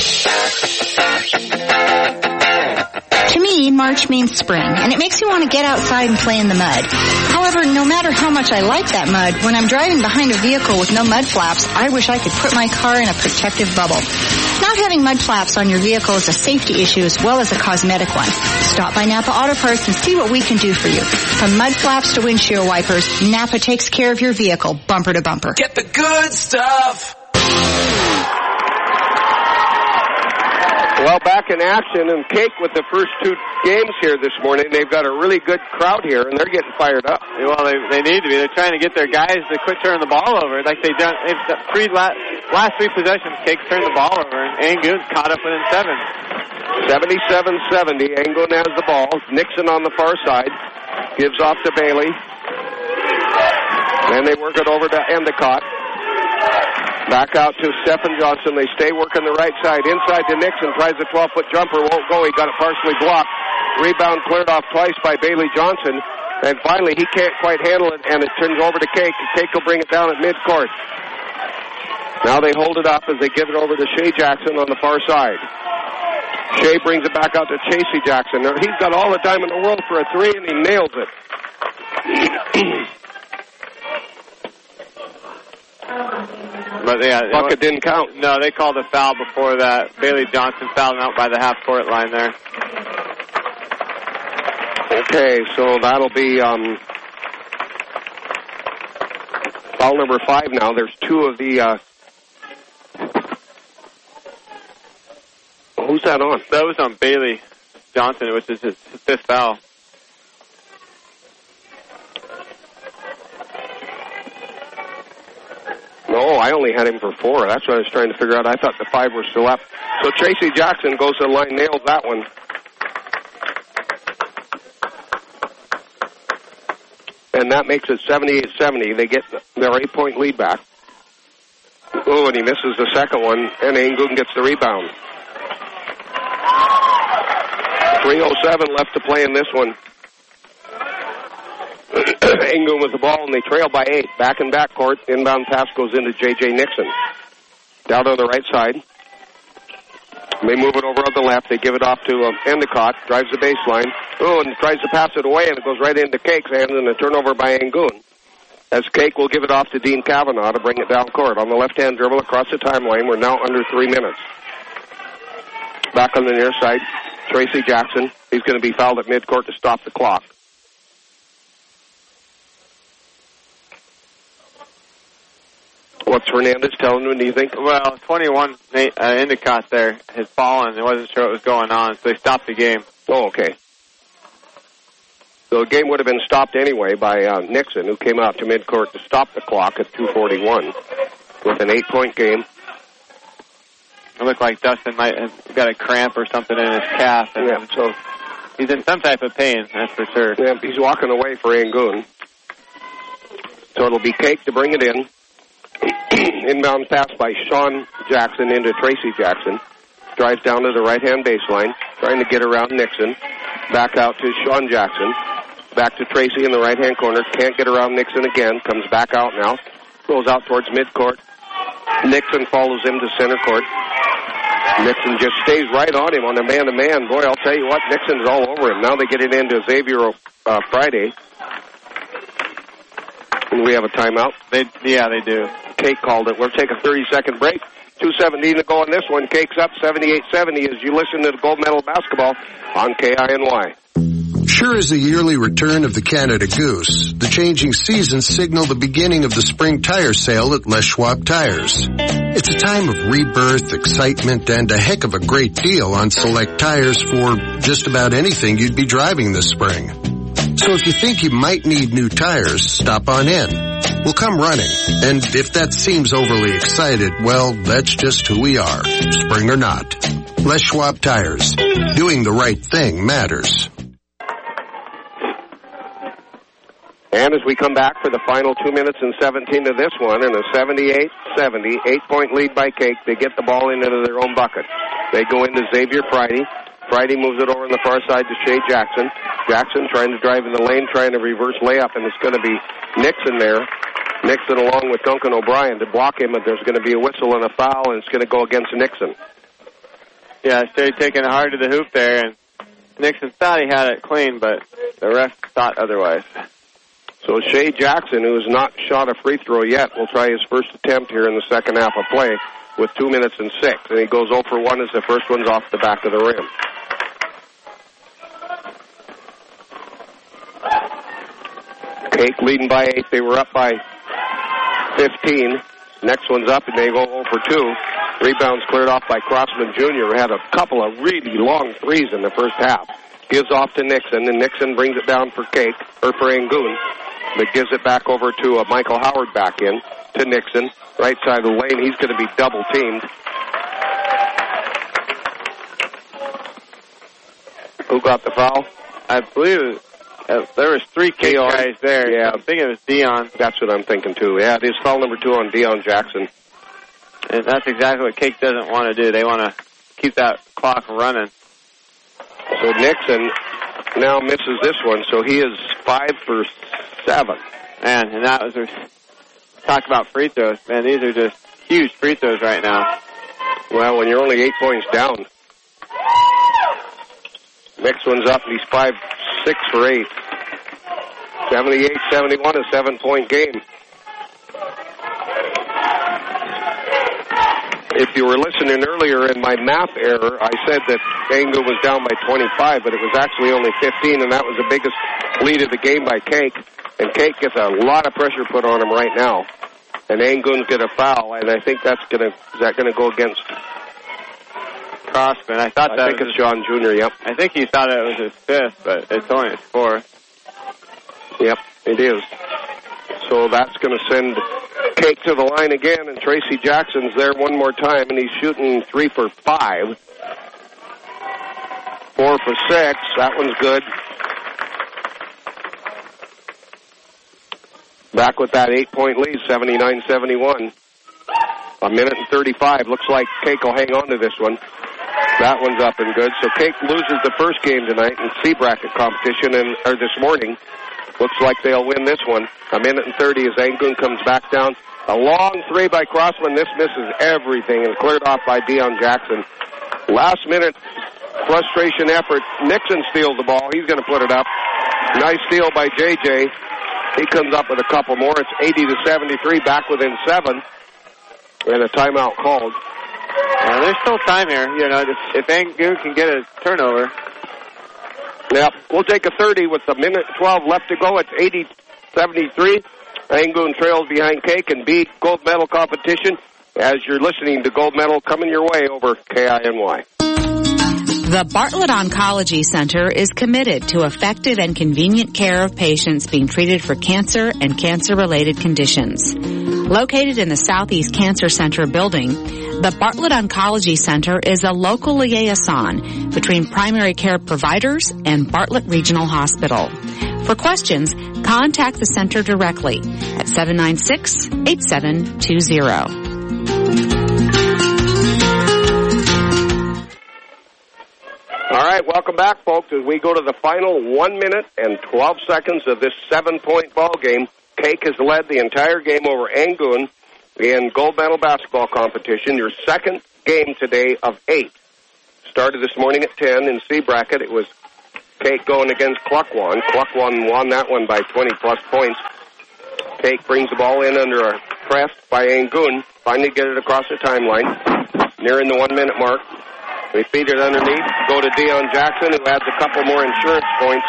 To me, March means spring, and it makes me want to get outside and play in the mud. However, no matter how much I like that mud, when I'm driving behind a vehicle with no mud flaps, I wish I could put my car in a protective bubble. Not having mud flaps on your vehicle is a safety issue as well as a cosmetic one. Stop by Napa Auto Parts and see what we can do for you. From mud flaps to windshield wipers, Napa takes care of your vehicle bumper to bumper. Get the good stuff. Well, back in action, and Cake with the first 2 games here this morning. They've got a really good crowd here, and they're getting fired up. Well, they need to be. They're trying to get their guys to quit turning the ball over. Like they've done last 3 possessions, Cake's turned the ball over, and Angoon's caught up within 7. 77-70. Angoon has the ball. Nixon on the far side. Gives off to Bailey. Then they work it over to Endicott. Back out to Stephen Johnson. They stay working the right side. Inside to Nixon. Tries a 12-foot jumper. Won't go. He got it partially blocked. Rebound cleared off twice by Bailey Johnson. And finally, he can't quite handle it, and it turns over to Cake. Cake will bring it down at midcourt. Now they hold it up as they give it over to Shea Jackson on the far side. Shea brings it back out to Chasey Jackson. Now, he's got all the time in the world for a 3, and he nails it. But yeah, bucket didn't count. No, they called a foul before that. Bailey Johnson fouled out by the half-court line there. Okay, so that'll be foul number 5 now. There's 2 of the... who's that on? That was on Bailey Johnson, which is his 5th foul. No, I only had him for 4. That's what I was trying to figure out. I thought the 5 were still up. So Chasey Jackson goes to the line, nails that one. And that makes it 78-70. They get their 8-point lead back. Oh, and he misses the second one, and Angoon gets the rebound. 3:07 left to play in this one. Angoon with the ball, and they trail by 8. Back in backcourt. Inbound pass goes into J.J. Nixon. Down on the right side. They move it over on the left. They give it off to Endicott. Drives the baseline. Oh, and tries to pass it away, and it goes right into Cake's hands, and a turnover by Angoon. As Cake will give it off to Dean Cavanaugh to bring it down court. On the left-hand dribble across the timeline. We're now under 3 minutes. Back on the near side, Tracy Jackson. He's going to be fouled at midcourt to stop the clock. What's Hernandez telling him, do you think? Well, 21, Endicott there had fallen. They wasn't sure what was going on, so they stopped the game. Oh, okay. So the game would have been stopped anyway by Nixon, who came out to midcourt to stop the clock at 2:41 with an 8-point game. It looked like Dustin might have got a cramp or something in his calf. And yeah, so he's in some type of pain, that's for sure. Yeah, he's walking away for Angoon. So it'll be Cake to bring it in. Inbound pass by Sean Jackson into Tracy Jackson. Drives down to the right-hand baseline, trying to get around Nixon. Back out to Sean Jackson. Back to Tracy in the right-hand corner. Can't get around Nixon again. Comes back out now. Goes out towards midcourt. Nixon follows him to center court. Nixon just stays right on him on the man-to-man. Boy, I'll tell you what, Nixon's all over him. Now they get it into Xavier Friday. And we have a timeout. They do. Kate called it. We'll take a 30-second break. 2:17 to go on this one. Cake's up 78-70 as you listen to the Gold Medal Basketball on KINY. Sure is the yearly return of the Canada Goose. The changing seasons signal the beginning of the spring tire sale at Les Schwab Tires. It's a time of rebirth, excitement, and a heck of a great deal on select tires for just about anything you'd be driving this spring. So if you think you might need new tires, stop on in. We'll come running. And if that seems overly excited, well, that's just who we are, spring or not. Les Schwab Tires. Doing the right thing matters. And as we come back for the final 2 minutes and 17 to this one, in a 78-70, 8-point lead by Cake, they get the ball into their own bucket. They go into Xavier Friday. Friday moves it over on the far side to Shea Jackson. Jackson trying to drive in the lane, trying to reverse layup, and it's going to be Nixon there. Nixon along with Duncan O'Brien to block him, but there's going to be a whistle and a foul, and it's going to go against Nixon. Yeah, Shea taking it hard to the hoop there, and Nixon thought he had it clean, but the ref thought otherwise. So Shea Jackson, who has not shot a free throw yet, will try his first attempt here in the second half of play with 2 minutes and 6. And he goes 0 for 1 as the first one's off the back of the rim. Cake leading by 8. They were up by 15. Next one's up, and they go 0 for 2. Rebounds cleared off by Crossman Jr., who had a couple of really long threes in the first half. Gives off to Nixon, and Nixon brings it down for Cake, or for Angoon. But gives it back over to Michael Howard back in to Nixon. Right side of the lane, he's going to be double-teamed. Who got the foul? I believe there was 3 Cake guys there. Yeah. I think it was Dion. That's what I'm thinking, too. Yeah, it is foul number 2 on Dion Jackson. And that's exactly what Cake doesn't want to do. They want to keep that clock running. So Nixon now misses this one, so he is 5 for 7. Man, and that was talk about free throws. Man, these are just huge free throws right now. Well, when you're only 8 points down. Next one's up, and he's 6 for 8. 78-71, a 7-point game. If you were listening earlier in my math error, I said that Angoon was down by 25, but it was actually only 15, and that was the biggest lead of the game by Cake. And Cake gets a lot of pressure put on him right now. And Angoon's get a foul, and I think is that going to go against Crossman? I think it's John Jr., yep. I think he thought it was his 5th, but it's only his 4th. Yep, it is. So that's going to send Cake to the line again, and Tracy Jackson's there one more time, and he's shooting 3 for 5. 4 for 6. That one's good. Back with that 8-point lead, 79-71. A minute and 35. Looks like Cake will hang on to this one. That one's up and good. So Cake loses the first game tonight in C bracket competition, or this morning. Looks like they'll win this one. A minute and 30 as Angoon comes back down. A long 3 by Crossman. This misses everything and cleared off by Dion Jackson. Last minute frustration effort. Nixon steals the ball. He's going to put it up. Nice steal by JJ. He comes up with a couple more. It's 80-73, back within 7. And a timeout called. There's still time here. You know, if Angoon can get a turnover. Yep, we'll take a 30 with a minute 12 left to go. It's 80-73. Angoon trails behind Cake and B gold medal competition as you're listening to Gold Medal coming your way over KINY. The Bartlett Oncology Center is committed to effective and convenient care of patients being treated for cancer and cancer-related conditions. Located in the Southeast Cancer Center building, the Bartlett Oncology Center is a local liaison between primary care providers and Bartlett Regional Hospital. For questions, contact the center directly at 796-8720. All right, right, welcome back, folks, as we go to the final 1 minute and 12 seconds of this 7-point ball game. Cake has led the entire game over Angoon in gold medal basketball competition. Your second game today of 8. Started this morning at 10 in C bracket. It was Cake going against Kluckwan. Kluckwan won that one by 20-plus points. Cake brings the ball in under a press by Angoon. Finally get it across the timeline. Nearing the 1 minute mark. They feed it underneath. Go to Dion Jackson, who adds a couple more insurance points.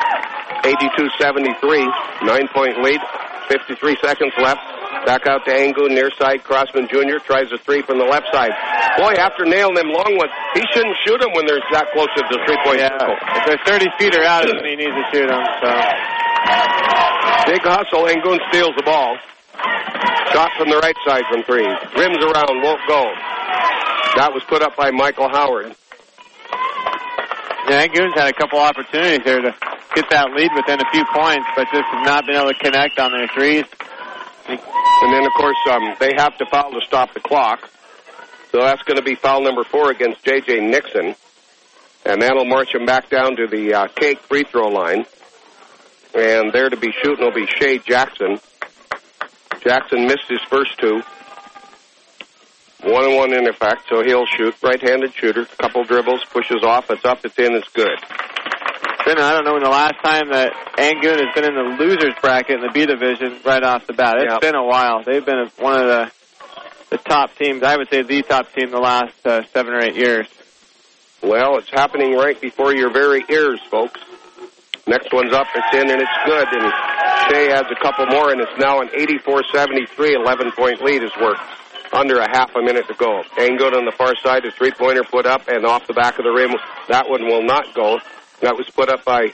82-73. 9-point lead. 53 seconds left. Back out to Angoon, near side. Crossman Jr. tries a 3 from the left side. Boy, after nailing them long ones, he shouldn't shoot them when they're that close to the 3-point circle. If they're 30 feet or out, he needs to shoot them. So. Big hustle. Angoon steals the ball. Shot from the right side from 3. Rims around, won't go. That was put up by Michael Howard. Yeah, Angoon's had a couple opportunities there to get that lead within a few points, but just have not been able to connect on their threes. And then, of course, they have to foul to stop the clock. So that's going to be foul number 4 against J.J. Nixon. And that'll march him back down to the Cake free throw line. And there to be shooting will be Shea Jackson. Jackson missed his first 2. 1-1 in effect, so he'll shoot. Right-handed shooter. Couple dribbles, pushes off. It's up, it's in, it's good. I don't know when the last time that Angoon has been in the losers bracket in the B division right off the bat. It's been a while. They've been one of the top teams, I would say the top team the last 7 or 8 years. Well, it's happening right before your very ears, folks. Next one's up, it's in, and it's good. And Shea adds a couple more, and it's now an 84-73, 11-point lead is worked. Under a half a minute to go. Angoon on the far side, a 3-pointer put up, and off the back of the rim. That one will not go. That was put up by,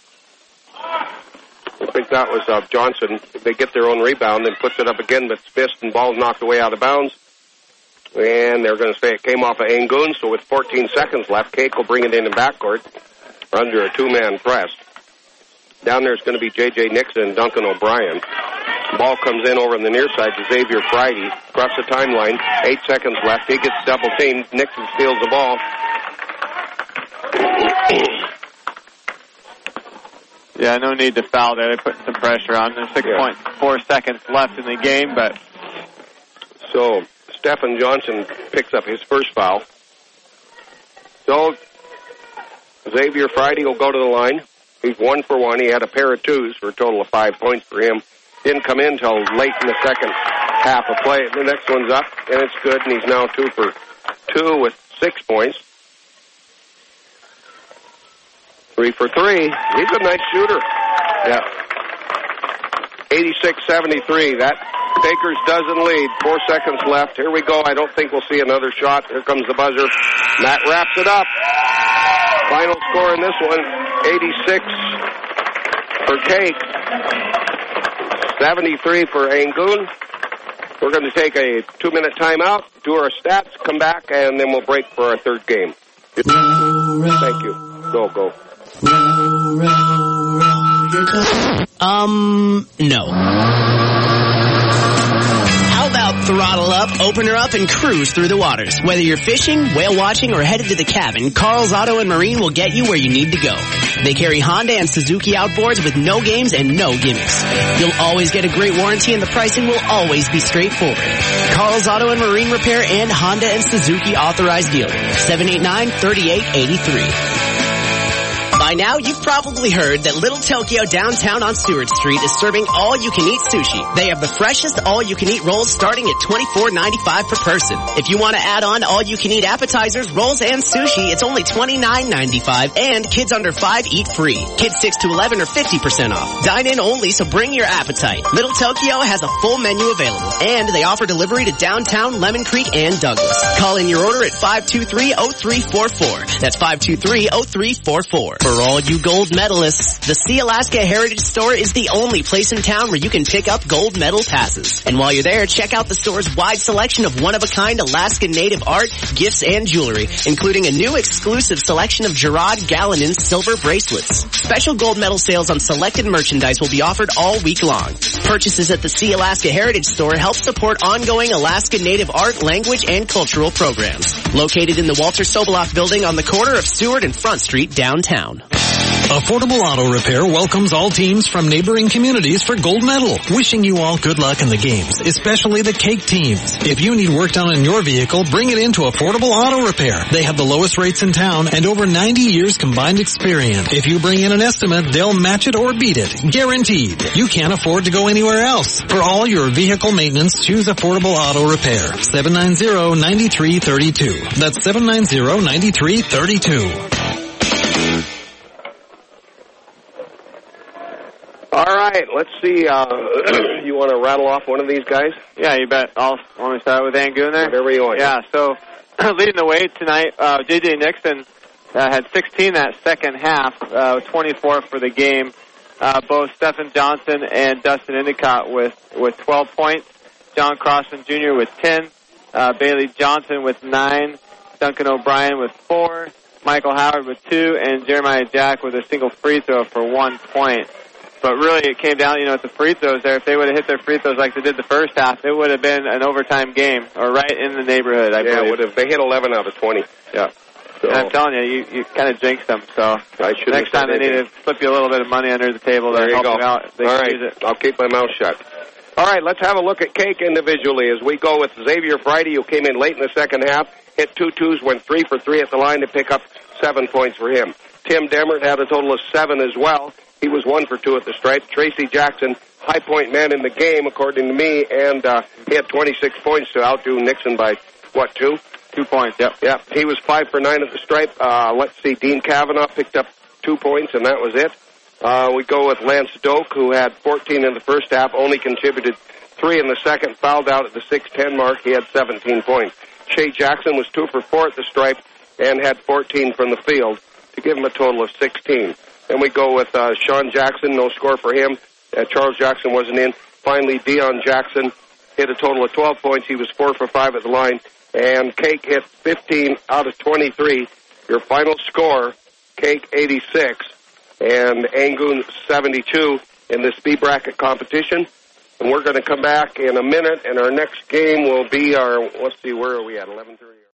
I think that was Johnson. They get their own rebound and puts it up again, but it's missed and ball's knocked away out of bounds. And they're going to say it came off of Angoon, so with 14 seconds left, Cake will bring it in backcourt under a 2-man press. Down there is going to be J.J. Nixon and Duncan O'Brien. Ball comes in over on the near side to Xavier Friday. Across the timeline, 8 seconds left. He gets double teamed. Nixon steals the ball. Yeah, no need to foul there. They're putting some pressure on. There's 6.4 seconds left in the game, but... So, Stephen Johnson picks up his first foul. So, Xavier Friday will go to the line. He's 1 for 1. He had a pair of 2s for a total of 5 points for him. Didn't come in until late in the second half of play. The next one's up, and it's good, and he's now 2 for 2 with 6 points. 3 for 3. He's a nice shooter. Yeah. 86-73. That Bakers doesn't lead. 4 seconds left. Here we go. I don't think we'll see another shot. Here comes the buzzer. And that wraps it up. Final score in this one, 86 for Cake. 73 for Angoon. We're going to take a 2-minute timeout, do our stats, come back, and then we'll break for our third game. Thank you. Go. No. How about throttle up, open her up, and cruise through the waters? Whether you're fishing, whale watching, or headed to the cabin, Carl's Auto and Marine will get you where you need to go. They carry Honda and Suzuki outboards with no games and no gimmicks. You'll always get a great warranty, and the pricing will always be straightforward. Carl's Auto and Marine Repair and Honda and Suzuki authorized dealer. 789-3883. By now, you've probably heard that Little Tokyo downtown on Stewart Street is serving all-you-can-eat sushi. They have the freshest all-you-can-eat rolls starting at $24.95 per person. If you want to add on all-you-can-eat appetizers, rolls, and sushi, it's only $29.95, and kids under 5 eat free. Kids 6 to 11 are 50% off. Dine in only, so bring your appetite. Little Tokyo has a full menu available, and they offer delivery to downtown, Lemon Creek, and Douglas. Call in your order at 523-0344. That's 523-0344. For For all you gold medalists, the Sealaska Heritage Store is the only place in town where you can pick up gold medal passes. And while you're there, check out the store's wide selection of one-of-a-kind Alaskan native art, gifts, and jewelry, including a new exclusive selection of Gerard Gallinan silver bracelets. Special gold medal sales on selected merchandise will be offered all week long. Purchases at the Sealaska Heritage Store help support ongoing Alaskan native art, language, and cultural programs. Located in the Walter Soboloff building on the corner of Stewart and Front Street downtown. Affordable Auto Repair welcomes all teams from neighboring communities for gold medal. Wishing you all good luck in the games, especially the cake teams. If you need work done on your vehicle, bring it into Affordable Auto Repair. They have the lowest rates in town and over 90 years combined experience. If you bring in an estimate, they'll match it or beat it. Guaranteed. You can't afford to go anywhere else. For all your vehicle maintenance, choose Affordable Auto Repair. 790-9332. That's 790-9332. All right, let's see. You want to rattle off one of these guys? Yeah, you bet. Want me to start with Angoon there? Whatever you want. Yeah, so leading the way tonight, J.J. Nixon had 16 that second half, 24 for the game. Both Stephen Johnson and Dustin Endicott with 12 points. John Crossman Jr. with 10. Bailey Johnson with 9. Duncan O'Brien with 4. Michael Howard with 2. And Jeremiah Jack with a single free throw for 1 point. But really, it came down, at the free throws there. If they would have hit their free throws like they did the first half, it would have been an overtime game, or right in the neighborhood, I believe. Yeah, it would have. They hit 11 out of 20. Yeah. So, and I'm telling you, you kind of jinxed them. So next time they need to slip you a little bit of money under the table to help them out. All right, I'll keep my mouth shut. All right, let's have a look at Cake individually as we go with Xavier Friday, who came in late in the second half, hit 2 twos, went 3 for 3 at the line to pick up 7 points for him. Tim Demert had a total of 7 as well. He was 1 for 2 at the stripe. Tracy Jackson, high point man in the game, according to me, and he had 26 points to outdo Nixon by, 2? 2 points, yep. Yeah, he was 5 for 9 at the stripe. Let's see, Dean Kavanaugh picked up 2 points, and that was it. We go with Lance Doak, who had 14 in the first half, only contributed 3 in the second, fouled out at the 6:10 mark. He had 17 points. Shea Jackson was 2 for 4 at the stripe and had 14 from the field to give him a total of 16. Then we go with Sean Jackson, no score for him. Charles Jackson wasn't in. Finally, Deion Jackson hit a total of 12 points. He was 4 for 5 at the line. And Cake hit 15 out of 23. Your final score, Cake 86 and Angoon 72 in this B bracket competition. And we're going to come back in a minute, and our next game will be let's see, where are we at, 11:30?